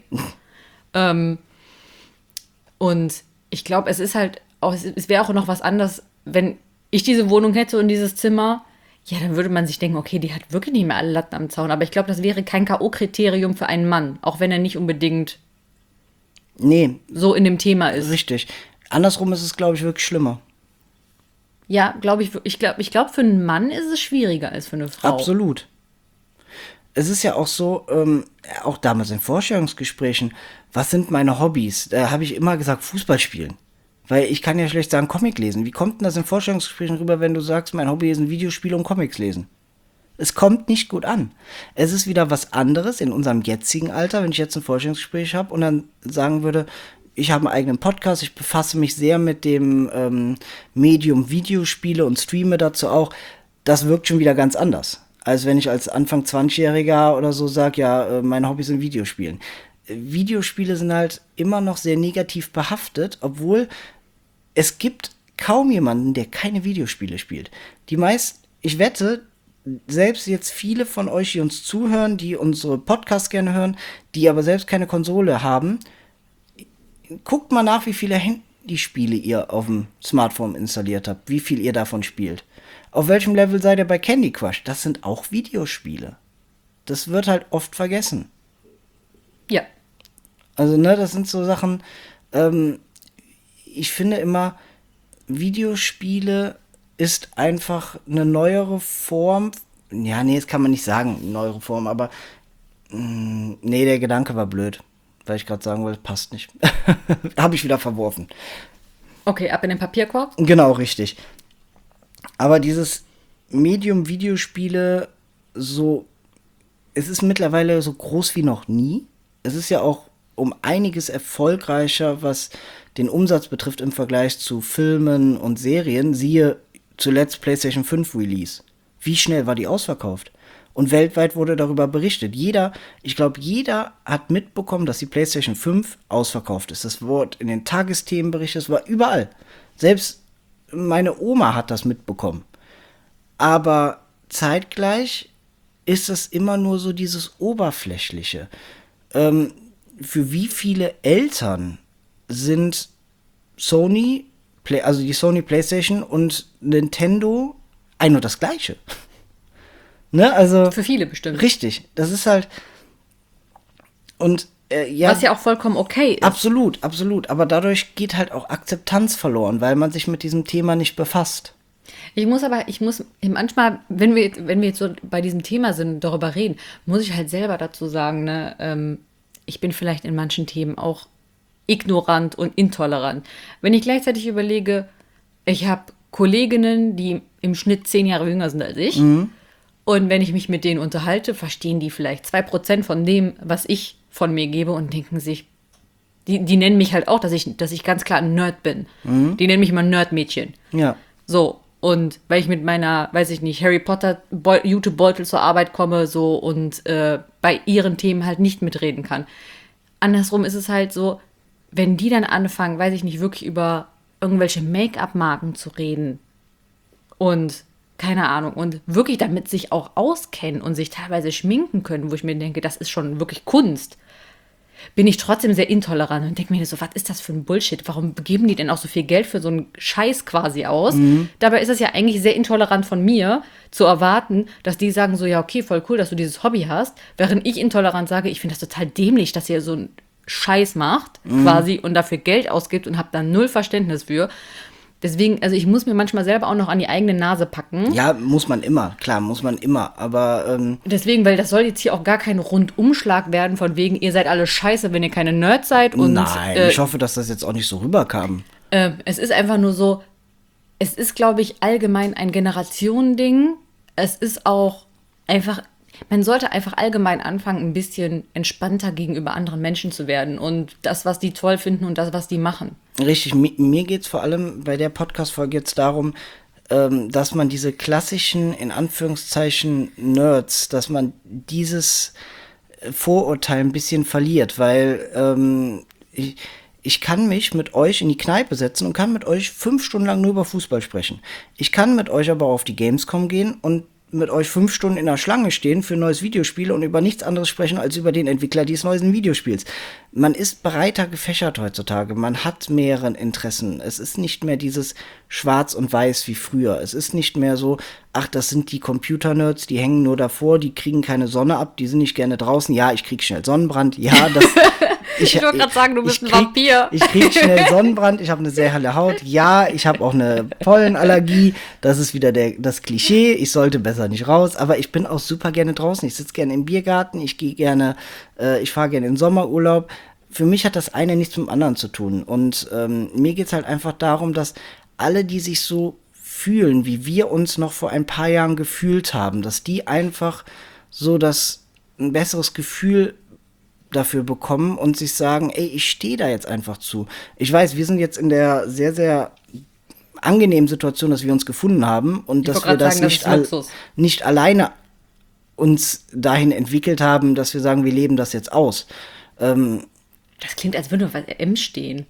Und ich glaube, es ist halt auch, es wäre auch noch was anderes, wenn ich diese Wohnung hätte und dieses Zimmer, ja, dann würde man sich denken, okay, die hat wirklich nicht mehr alle Latten am Zaun. Aber ich glaube, das wäre kein K.O.-Kriterium für einen Mann, auch wenn er nicht unbedingt so in dem Thema ist. Richtig. Andersrum ist es, glaube ich, wirklich schlimmer. Ja, glaube ich. Ich glaube, für einen Mann ist es schwieriger als für eine Frau. Absolut. Es ist ja auch so, auch damals in Vorstellungsgesprächen, was sind meine Hobbys? Da habe ich immer gesagt, Fußball spielen. Weil ich kann ja schlecht sagen, Comic lesen. Wie kommt denn das in Vorstellungsgesprächen rüber, wenn du sagst, mein Hobby ist ein Videospiel und Comics lesen? Es kommt nicht gut an. Es ist wieder was anderes in unserem jetzigen Alter, wenn ich jetzt ein Vorstellungsgespräch habe und dann sagen würde, ich habe einen eigenen Podcast, ich befasse mich sehr mit dem Medium Videospiele und streame dazu auch. Das wirkt schon wieder ganz anders, als wenn ich als Anfang 20-Jähriger oder so sage, ja, mein Hobby sind Videospielen. Videospiele sind halt immer noch sehr negativ behaftet, obwohl es gibt kaum jemanden, der keine Videospiele spielt. Ich wette, selbst jetzt viele von euch, die uns zuhören, die unsere Podcasts gerne hören, die aber selbst keine Konsole haben, guckt mal nach, wie viele Handyspiele ihr auf dem Smartphone installiert habt, wie viel ihr davon spielt. Auf welchem Level seid ihr bei Candy Crush? Das sind auch Videospiele. Das wird halt oft vergessen. Ja. Also, das sind so Sachen, ich finde immer, Videospiele ist einfach eine neuere Form. Ja, nee, das kann man nicht sagen, neuere Form, aber nee, der Gedanke war blöd, weil ich gerade sagen wollte, passt nicht. Habe ich wieder verworfen. Okay, ab in den Papierkorb. Genau, richtig. Aber dieses Medium Videospiele so, es ist mittlerweile so groß wie noch nie. Es ist ja auch um einiges erfolgreicher, was den Umsatz betrifft im Vergleich zu Filmen und Serien. Siehe zuletzt PlayStation 5 Release. Wie schnell war die ausverkauft? Und weltweit wurde darüber berichtet. Ich glaube, jeder hat mitbekommen, dass die PlayStation 5 ausverkauft ist. Das wurde in den Tagesthemen berichtet, das war überall. Selbst meine Oma hat das mitbekommen. Aber zeitgleich ist es immer nur so dieses Oberflächliche. Für wie viele Eltern sind Sony, also die Sony PlayStation und Nintendo ein und das Gleiche? Ne, also Für viele bestimmt. Richtig, das ist halt und ja. Was ja auch vollkommen okay ist. Absolut, absolut. Aber dadurch geht halt auch Akzeptanz verloren, weil man sich mit diesem Thema nicht befasst. Ich muss manchmal, wenn wir jetzt so bei diesem Thema sind, darüber reden, muss ich halt selber dazu sagen, ne, ich bin vielleicht in manchen Themen auch ignorant und intolerant. Wenn ich gleichzeitig überlege, ich habe Kolleginnen, die im Schnitt 10 Jahre jünger sind als ich. Mhm. Und wenn ich mich mit denen unterhalte, verstehen die vielleicht 2% von dem, was ich von mir gebe und denken sich, die nennen mich halt auch, dass ich ganz klar ein Nerd bin. Mhm. Die nennen mich immer Nerdmädchen. Ja. So, und weil ich mit meiner, weiß ich nicht, Harry Potter YouTube-Beutel zur Arbeit komme so und bei ihren Themen halt nicht mitreden kann. Andersrum ist es halt so, wenn die dann anfangen, weiß ich nicht, wirklich über irgendwelche Make-up-Marken zu reden und keine Ahnung, und wirklich damit sich auch auskennen und sich teilweise schminken können, wo ich mir denke, das ist schon wirklich Kunst, bin ich trotzdem sehr intolerant und denke mir so, was ist das für ein Bullshit? Warum geben die denn auch so viel Geld für so einen Scheiß quasi aus? Mhm. Dabei ist es ja eigentlich sehr intolerant von mir zu erwarten, dass die sagen so, ja okay, voll cool, dass du dieses Hobby hast, während ich intolerant sage, ich finde das total dämlich, dass ihr so einen Scheiß macht quasi und dafür Geld ausgibt und habe da null Verständnis für. Deswegen, also ich muss mir manchmal selber auch noch an die eigene Nase packen. Ja, muss man immer, aber deswegen, weil das soll jetzt hier auch gar kein Rundumschlag werden, von wegen, ihr seid alle scheiße, wenn ihr keine Nerds seid. Und, nein, ich hoffe, dass das jetzt auch nicht so rüberkam. Es ist einfach nur so, es ist, glaube ich, allgemein ein Generationending. Es ist auch einfach, man sollte einfach allgemein anfangen, ein bisschen entspannter gegenüber anderen Menschen zu werden und das, was die toll finden und das, was die machen. Richtig, mir geht es vor allem bei der Podcast-Folge jetzt darum, dass man diese klassischen, in Anführungszeichen, Nerds, dass man dieses Vorurteil ein bisschen verliert, weil ich kann mich mit euch in die Kneipe setzen und kann mit euch 5 Stunden lang nur über Fußball sprechen. Ich kann mit euch aber auf die Gamescom gehen und mit euch 5 Stunden in der Schlange stehen für ein neues Videospiel und über nichts anderes sprechen als über den Entwickler dieses neuen Videospiels. Man ist breiter gefächert heutzutage. Man hat mehrere Interessen. Es ist nicht mehr dieses Schwarz und Weiß wie früher. Es ist nicht mehr so, ach, das sind die Computernerds, die hängen nur davor, die kriegen keine Sonne ab, die sind nicht gerne draußen. Ja, ich krieg schnell Sonnenbrand. Ja, das... Ich wollte gerade sagen, du bist ein Vampir. Ich kriege schnell Sonnenbrand, ich habe eine sehr helle Haut. Ja, ich habe auch eine Pollenallergie. Das ist wieder das Klischee. Ich sollte besser nicht raus. Aber ich bin auch super gerne draußen. Ich sitze gerne im Biergarten. Ich fahre gerne in den Sommerurlaub. Für mich hat das eine nichts mit dem anderen zu tun. Und mir geht es halt einfach darum, dass alle, die sich so fühlen, wie wir uns noch vor ein paar Jahren gefühlt haben, dass die einfach so ein besseres Gefühl dafür bekommen und sich sagen, ey, ich stehe da jetzt einfach zu. Ich weiß, wir sind jetzt in der sehr, sehr angenehmen Situation, dass wir uns gefunden haben und dass wir das nicht alleine uns dahin entwickelt haben, dass wir sagen, wir leben das jetzt aus. Das klingt, als würde was M stehen.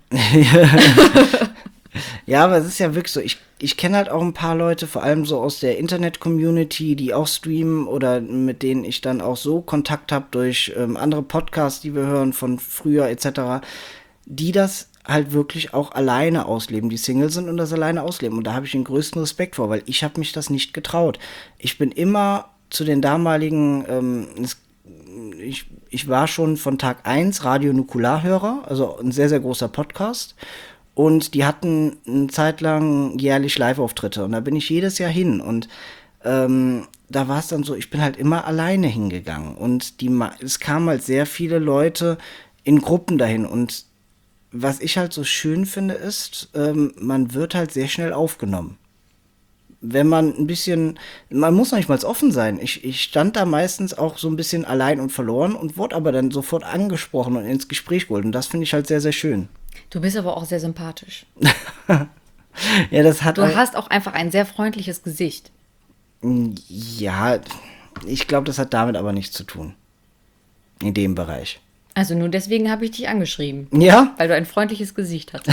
Ja, aber es ist ja wirklich so, ich kenne halt auch ein paar Leute, vor allem so aus der Internet-Community, die auch streamen oder mit denen ich dann auch so Kontakt habe durch andere Podcasts, die wir hören von früher etc., die das halt wirklich auch alleine ausleben, die Single sind und das alleine ausleben. Und da habe ich den größten Respekt vor, weil ich habe mich das nicht getraut. Ich bin immer zu den damaligen, ich war schon von Tag 1 Radio Nukular-Hörer, also ein sehr, sehr großer Podcast. Und die hatten eine Zeit lang jährlich Live-Auftritte. Und da bin ich jedes Jahr hin. Und da war es dann so, ich bin halt immer alleine hingegangen. Und es kamen halt sehr viele Leute in Gruppen dahin. Und was ich halt so schön finde, ist, man wird halt sehr schnell aufgenommen. Wenn man man muss noch nicht mal offen sein. Ich stand da meistens auch so ein bisschen allein und verloren und wurde aber dann sofort angesprochen und ins Gespräch geholt. Und das finde ich halt sehr, sehr schön. Du bist aber auch sehr sympathisch. Ja, du hast auch einfach ein sehr freundliches Gesicht. Ja, ich glaube, das hat damit aber nichts zu tun. In dem Bereich. Also nur deswegen habe ich dich angeschrieben. Ja? Weil du ein freundliches Gesicht hast.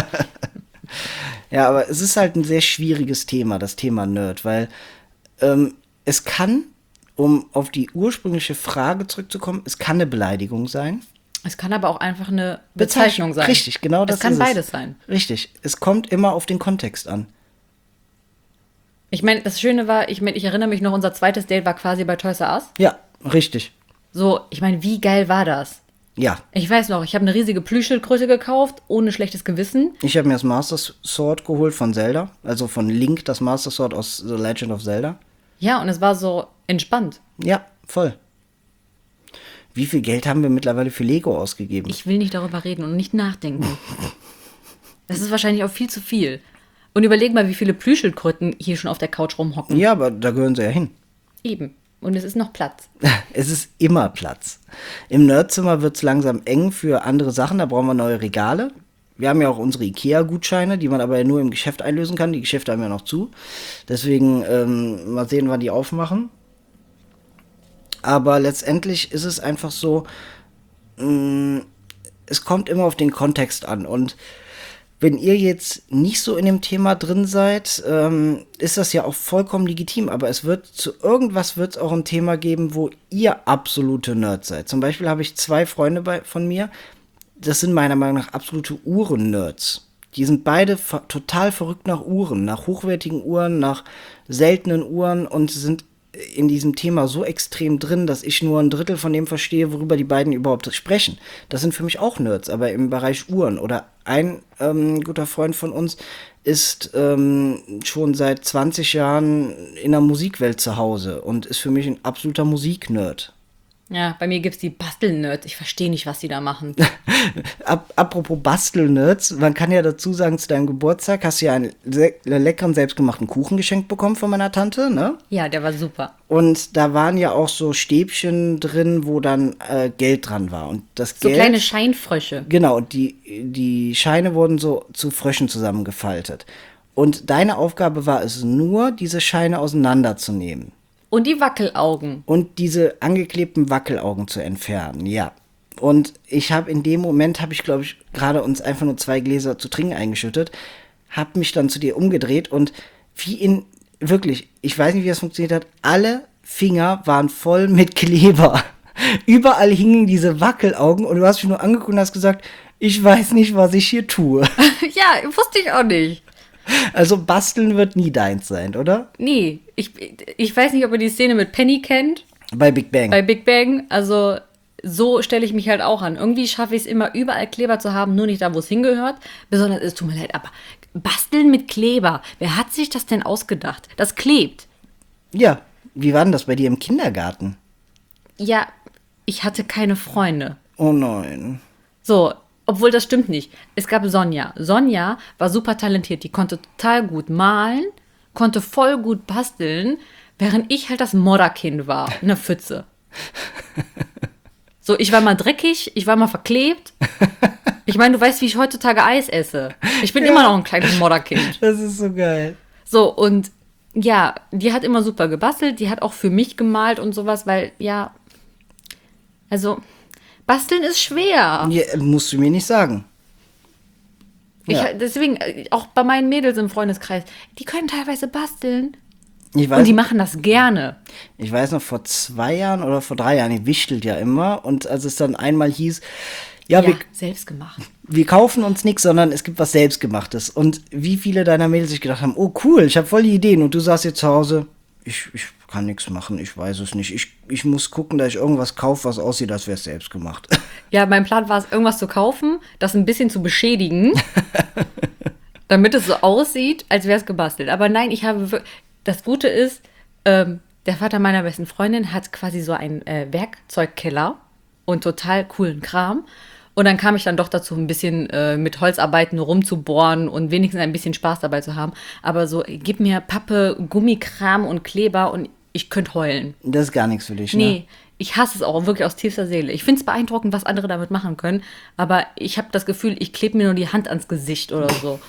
Ja, aber es ist halt ein sehr schwieriges Thema, das Thema Nerd, weil es kann, um auf die ursprüngliche Frage zurückzukommen, es kann eine Beleidigung sein. Es kann aber auch einfach eine Bezeichnung sein. Richtig, genau das ist es. Es kann beides sein. Richtig, es kommt immer auf den Kontext an. Ich meine, das Schöne war, ich erinnere mich noch, unser zweites Date war quasi bei Toys R Us. Ja, richtig. So, ich meine, wie geil war das? Ja. Ich weiß noch, ich habe eine riesige Plüschschildkröte gekauft, ohne schlechtes Gewissen. Ich habe mir das Master Sword geholt von Zelda, also von Link, das Master Sword aus The Legend of Zelda. Ja, und es war so entspannt. Ja, voll. Wie viel Geld haben wir mittlerweile für Lego ausgegeben? Ich will nicht darüber reden und nicht nachdenken. Das ist wahrscheinlich auch viel zu viel. Und überleg mal, wie viele Plüschschildkröten hier schon auf der Couch rumhocken. Ja, aber da gehören sie ja hin. Eben. Und es ist noch Platz. Es ist immer Platz. Im Nerdzimmer wird es langsam eng für andere Sachen. Da brauchen wir neue Regale. Wir haben ja auch unsere Ikea-Gutscheine, die man aber ja nur im Geschäft einlösen kann. Die Geschäfte haben ja noch zu. Deswegen mal sehen, wann die aufmachen. Aber letztendlich ist es einfach so, es kommt immer auf den Kontext an. Und wenn ihr jetzt nicht so in dem Thema drin seid, ist das ja auch vollkommen legitim. Aber zu irgendwas wird es auch ein Thema geben, wo ihr absolute Nerds seid. Zum Beispiel habe ich 2 Freunde von mir, das sind meiner Meinung nach absolute Uhren-Nerds. Die sind beide total verrückt nach Uhren, nach hochwertigen Uhren, nach seltenen Uhren und sind in diesem Thema so extrem drin, dass ich nur ein Drittel von dem verstehe, worüber die beiden überhaupt sprechen. Das sind für mich auch Nerds, aber im Bereich Uhren. Oder ein guter Freund von uns ist schon seit 20 Jahren in der Musikwelt zu Hause und ist für mich ein absoluter Musiknerd. Ja, bei mir gibt es die Bastelnerds. Ich verstehe nicht, was die da machen. Apropos Bastelnerds, man kann ja dazu sagen, zu deinem Geburtstag hast du ja einen leckeren, selbstgemachten Kuchen geschenkt bekommen von meiner Tante, ne? Ja, der war super. Und da waren ja auch so Stäbchen drin, wo dann Geld dran war. Und das so Geld, kleine Scheinfrösche. Genau, die Scheine wurden so zu Fröschen zusammengefaltet. Und deine Aufgabe war es nur, diese Scheine auseinanderzunehmen. Und die Wackelaugen. Und diese angeklebten Wackelaugen zu entfernen, ja. Und ich habe in dem Moment, glaube ich, gerade uns einfach nur 2 Gläser zu trinken eingeschüttet, habe mich dann zu dir umgedreht und wirklich, ich weiß nicht, wie das funktioniert hat, alle Finger waren voll mit Kleber. Überall hingen diese Wackelaugen und du hast mich nur angeguckt und hast gesagt, ich weiß nicht, was ich hier tue. Ja, wusste ich auch nicht. Also basteln wird nie deins sein, oder? Nee, ich weiß nicht, ob ihr die Szene mit Penny kennt. Bei Big Bang. Bei Big Bang, also so stelle ich mich halt auch an. Irgendwie schaffe ich es immer, überall Kleber zu haben, nur nicht da, wo es hingehört. Besonders, es tut mir leid, aber basteln mit Kleber, wer hat sich das denn ausgedacht? Das klebt. Ja, wie war denn das bei dir im Kindergarten? Ja, ich hatte keine Freunde. Oh nein. So, obwohl das stimmt nicht. Es gab Sonja. Sonja war super talentiert. Die konnte total gut malen, konnte voll gut basteln, während ich halt das Modderkind war. Eine Pfütze. So, ich war mal dreckig, ich war mal verklebt. Ich meine, du weißt, wie ich heutzutage Eis esse. Ich bin immer noch ein kleines Modderkind. Das ist so geil. So, und ja, die hat immer super gebastelt. Die hat auch für mich gemalt und sowas, weil, ja, also, basteln ist schwer. Ja, musst du mir nicht sagen. Ja. Deswegen, auch bei meinen Mädels im Freundeskreis, die können teilweise basteln. Und die machen das gerne. Ich weiß noch, vor 2 Jahren oder vor 3 Jahren, die wichtelt ja immer. Und als es dann einmal hieß, ja, selbst gemacht. wir kaufen uns nichts, sondern es gibt was Selbstgemachtes. Und wie viele deiner Mädels sich gedacht haben, oh cool, ich habe voll die Ideen. Und du saßt jetzt zu Hause, ich kann nichts machen, ich weiß es nicht. Ich muss gucken, dass ich irgendwas kaufe, was aussieht, als wäre es selbst gemacht. Ja, mein Plan war es, irgendwas zu kaufen, das ein bisschen zu beschädigen, damit es so aussieht, als wäre es gebastelt. Aber nein, das Gute ist, der Vater meiner besten Freundin hat quasi so einen Werkzeugkeller und total coolen Kram. Und dann kam ich dann doch dazu, ein bisschen mit Holzarbeiten rumzubohren und wenigstens ein bisschen Spaß dabei zu haben. Aber so, gib mir Pappe, Gummikram und Kleber und ich könnte heulen. Das ist gar nichts für dich, ne? Nee, ich hasse es auch wirklich aus tiefster Seele. Ich finde es beeindruckend, was andere damit machen können. Aber ich habe das Gefühl, ich klebe mir nur die Hand ans Gesicht oder so.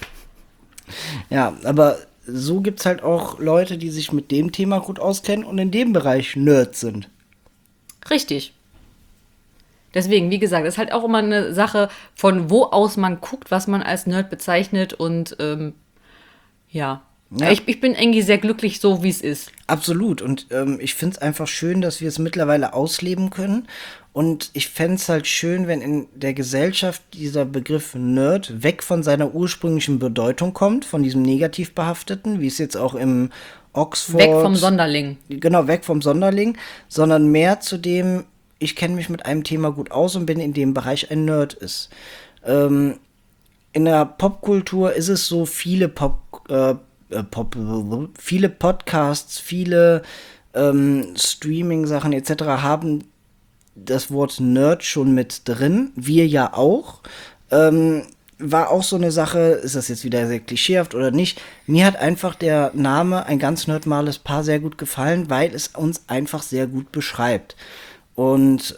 Ja, aber so gibt's halt auch Leute, die sich mit dem Thema gut auskennen und in dem Bereich Nerds sind. Richtig. Deswegen, wie gesagt, ist halt auch immer eine Sache, von wo aus man guckt, was man als Nerd bezeichnet. Und ja. Ich bin eigentlich sehr glücklich, so wie es ist. Absolut. Und ich finde es einfach schön, dass wir es mittlerweile ausleben können. Und ich fände es halt schön, wenn in der Gesellschaft dieser Begriff Nerd weg von seiner ursprünglichen Bedeutung kommt, von diesem negativ behafteten, wie es jetzt auch im Oxford... Weg vom Sonderling. Genau, weg vom Sonderling, sondern mehr zu dem, ich kenne mich mit einem Thema gut aus und bin in dem Bereich ein Nerd ist. In der Popkultur ist es so, viele Podcasts, viele Streaming-Sachen etc. haben das Wort Nerd schon mit drin. Wir ja auch. War auch so eine Sache, ist das jetzt wieder sehr klischeehaft oder nicht? Mir hat einfach der Name Ein ganz nerdmales Paar sehr gut gefallen, weil es uns einfach sehr gut beschreibt. Und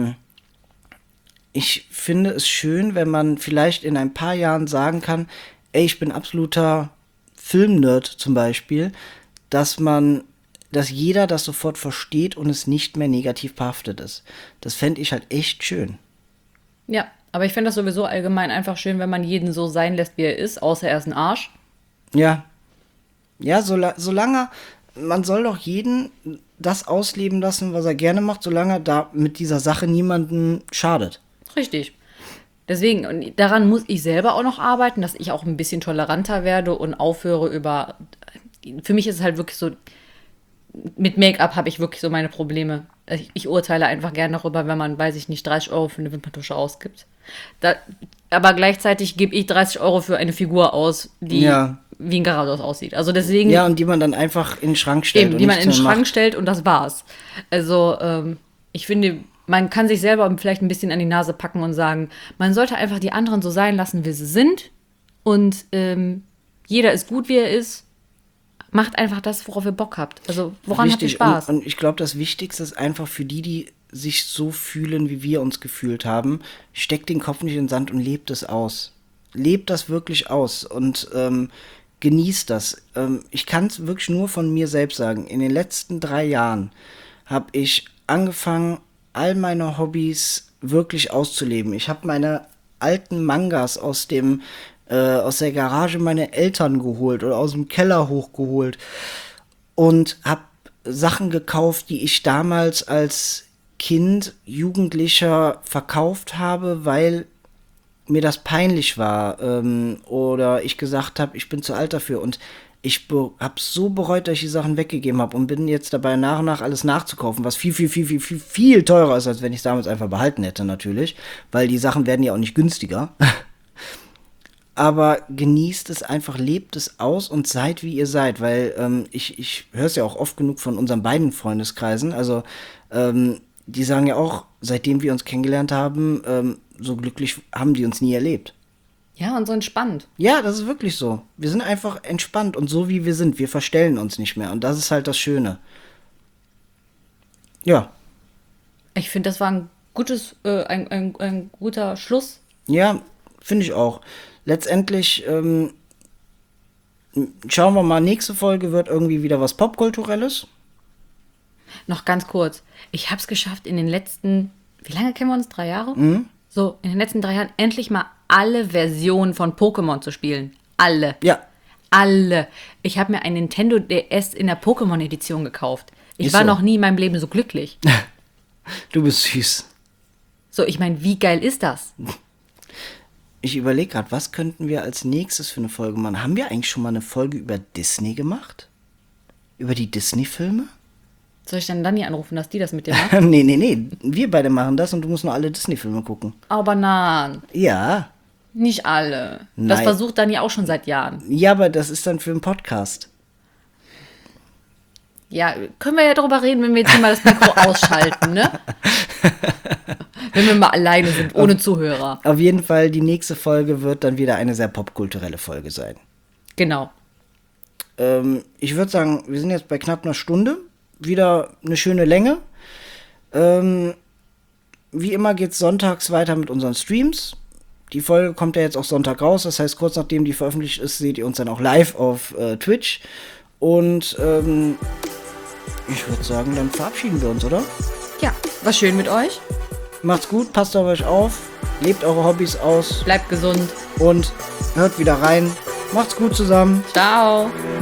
ich finde es schön, wenn man vielleicht in ein paar Jahren sagen kann, ey, ich bin absoluter Filmnerd zum Beispiel, dass jeder das sofort versteht und es nicht mehr negativ behaftet ist. Das fände ich halt echt schön. Ja, aber ich finde das sowieso allgemein einfach schön, wenn man jeden so sein lässt, wie er ist, außer er ist ein Arsch. Ja. Ja, solange, man soll doch jeden das ausleben lassen, was er gerne macht, solange da mit dieser Sache niemanden schadet. Richtig. Deswegen, und daran muss ich selber auch noch arbeiten, dass ich auch ein bisschen toleranter werde und aufhöre für mich ist es halt wirklich so, mit Make-up habe ich wirklich so meine Probleme. Ich urteile einfach gerne darüber, wenn man, weiß ich nicht, 30 Euro für eine Wimperntusche ausgibt. Aber gleichzeitig gebe ich 30 Euro für eine Figur aus, die wie ein Garados aussieht. Also deswegen... Ja, und die man dann einfach in den Schrank stellt. Eben, die man in den Schrank stellt und das war's. Also ich finde, man kann sich selber vielleicht ein bisschen an die Nase packen und sagen, man sollte einfach die anderen so sein lassen, wie sie sind. Und jeder ist gut, wie er ist. Macht einfach das, worauf ihr Bock habt. Also, woran habt ihr Spaß? Und ich glaube, das Wichtigste ist einfach für die sich so fühlen, wie wir uns gefühlt haben, steckt den Kopf nicht in den Sand und lebt es aus. Lebt das wirklich aus und genießt das. Ich kann es wirklich nur von mir selbst sagen. In den letzten 3 Jahren habe ich angefangen, all meine Hobbys wirklich auszuleben. Ich habe meine alten Mangas aus der Garage meiner Eltern geholt oder aus dem Keller hochgeholt und habe Sachen gekauft, die ich damals als Kind, Jugendlicher verkauft habe, weil mir das peinlich war oder ich gesagt habe, ich bin zu alt dafür und ich habe so bereut, dass ich die Sachen weggegeben habe und bin jetzt dabei nach und nach alles nachzukaufen, was viel, viel, viel, viel, viel, viel teurer ist, als wenn ich es damals einfach behalten hätte natürlich, weil die Sachen werden ja auch nicht günstiger. Aber genießt es einfach, lebt es aus und seid, wie ihr seid, weil ich höre es ja auch oft genug von unseren beiden Freundeskreisen, also die sagen ja auch, seitdem wir uns kennengelernt haben, so glücklich haben die uns nie erlebt. Ja, und so entspannt. Ja, das ist wirklich so. Wir sind einfach entspannt und so, wie wir sind. Wir verstellen uns nicht mehr und das ist halt das Schöne. Ja. Ich finde, das war ein ein guter Schluss. Ja, finde ich auch. Letztendlich schauen wir mal, nächste Folge wird irgendwie wieder was Popkulturelles. Noch ganz kurz. Ich habe es geschafft, in den letzten, wie lange kennen wir uns? 3 Jahre? So, in den letzten 3 Jahren endlich mal alle Versionen von Pokémon zu spielen. Alle. Ja. Alle. Ich habe mir ein Nintendo DS in der Pokémon-Edition gekauft. Ich Ist war so. noch nie in meinem Leben so glücklich. Du bist süß. So, ich meine, wie geil ist das? Ich überlege gerade, was könnten wir als nächstes für eine Folge machen? Haben wir eigentlich schon mal eine Folge über Disney gemacht? Über die Disney-Filme? Soll ich dann Dani anrufen, dass die das mit dir macht? Nee. Wir beide machen das und du musst nur alle Disney-Filme gucken. Aber nein, Ja. nicht alle. Das Nein. versucht Dani auch schon seit Jahren. Ja, aber das ist dann für einen Podcast. Ja, können wir ja darüber reden, wenn wir jetzt hier mal das Mikro ausschalten, ne? Wenn wir mal alleine sind, ohne Zuhörer. Auf jeden Fall, die nächste Folge wird dann wieder eine sehr popkulturelle Folge sein. Genau. Ich würde sagen, wir sind jetzt bei knapp einer Stunde. Wieder eine schöne Länge. Wie immer geht's sonntags weiter mit unseren Streams. Die Folge kommt ja jetzt auch Sonntag raus. Das heißt, kurz nachdem die veröffentlicht ist, seht ihr uns dann auch live auf Twitch. Und ich würde sagen, dann verabschieden wir uns, oder? Ja, war schön mit euch. Macht's gut, passt auf euch auf, lebt eure Hobbys aus Bleibt gesund. und hört wieder rein. Macht's gut zusammen. Ciao.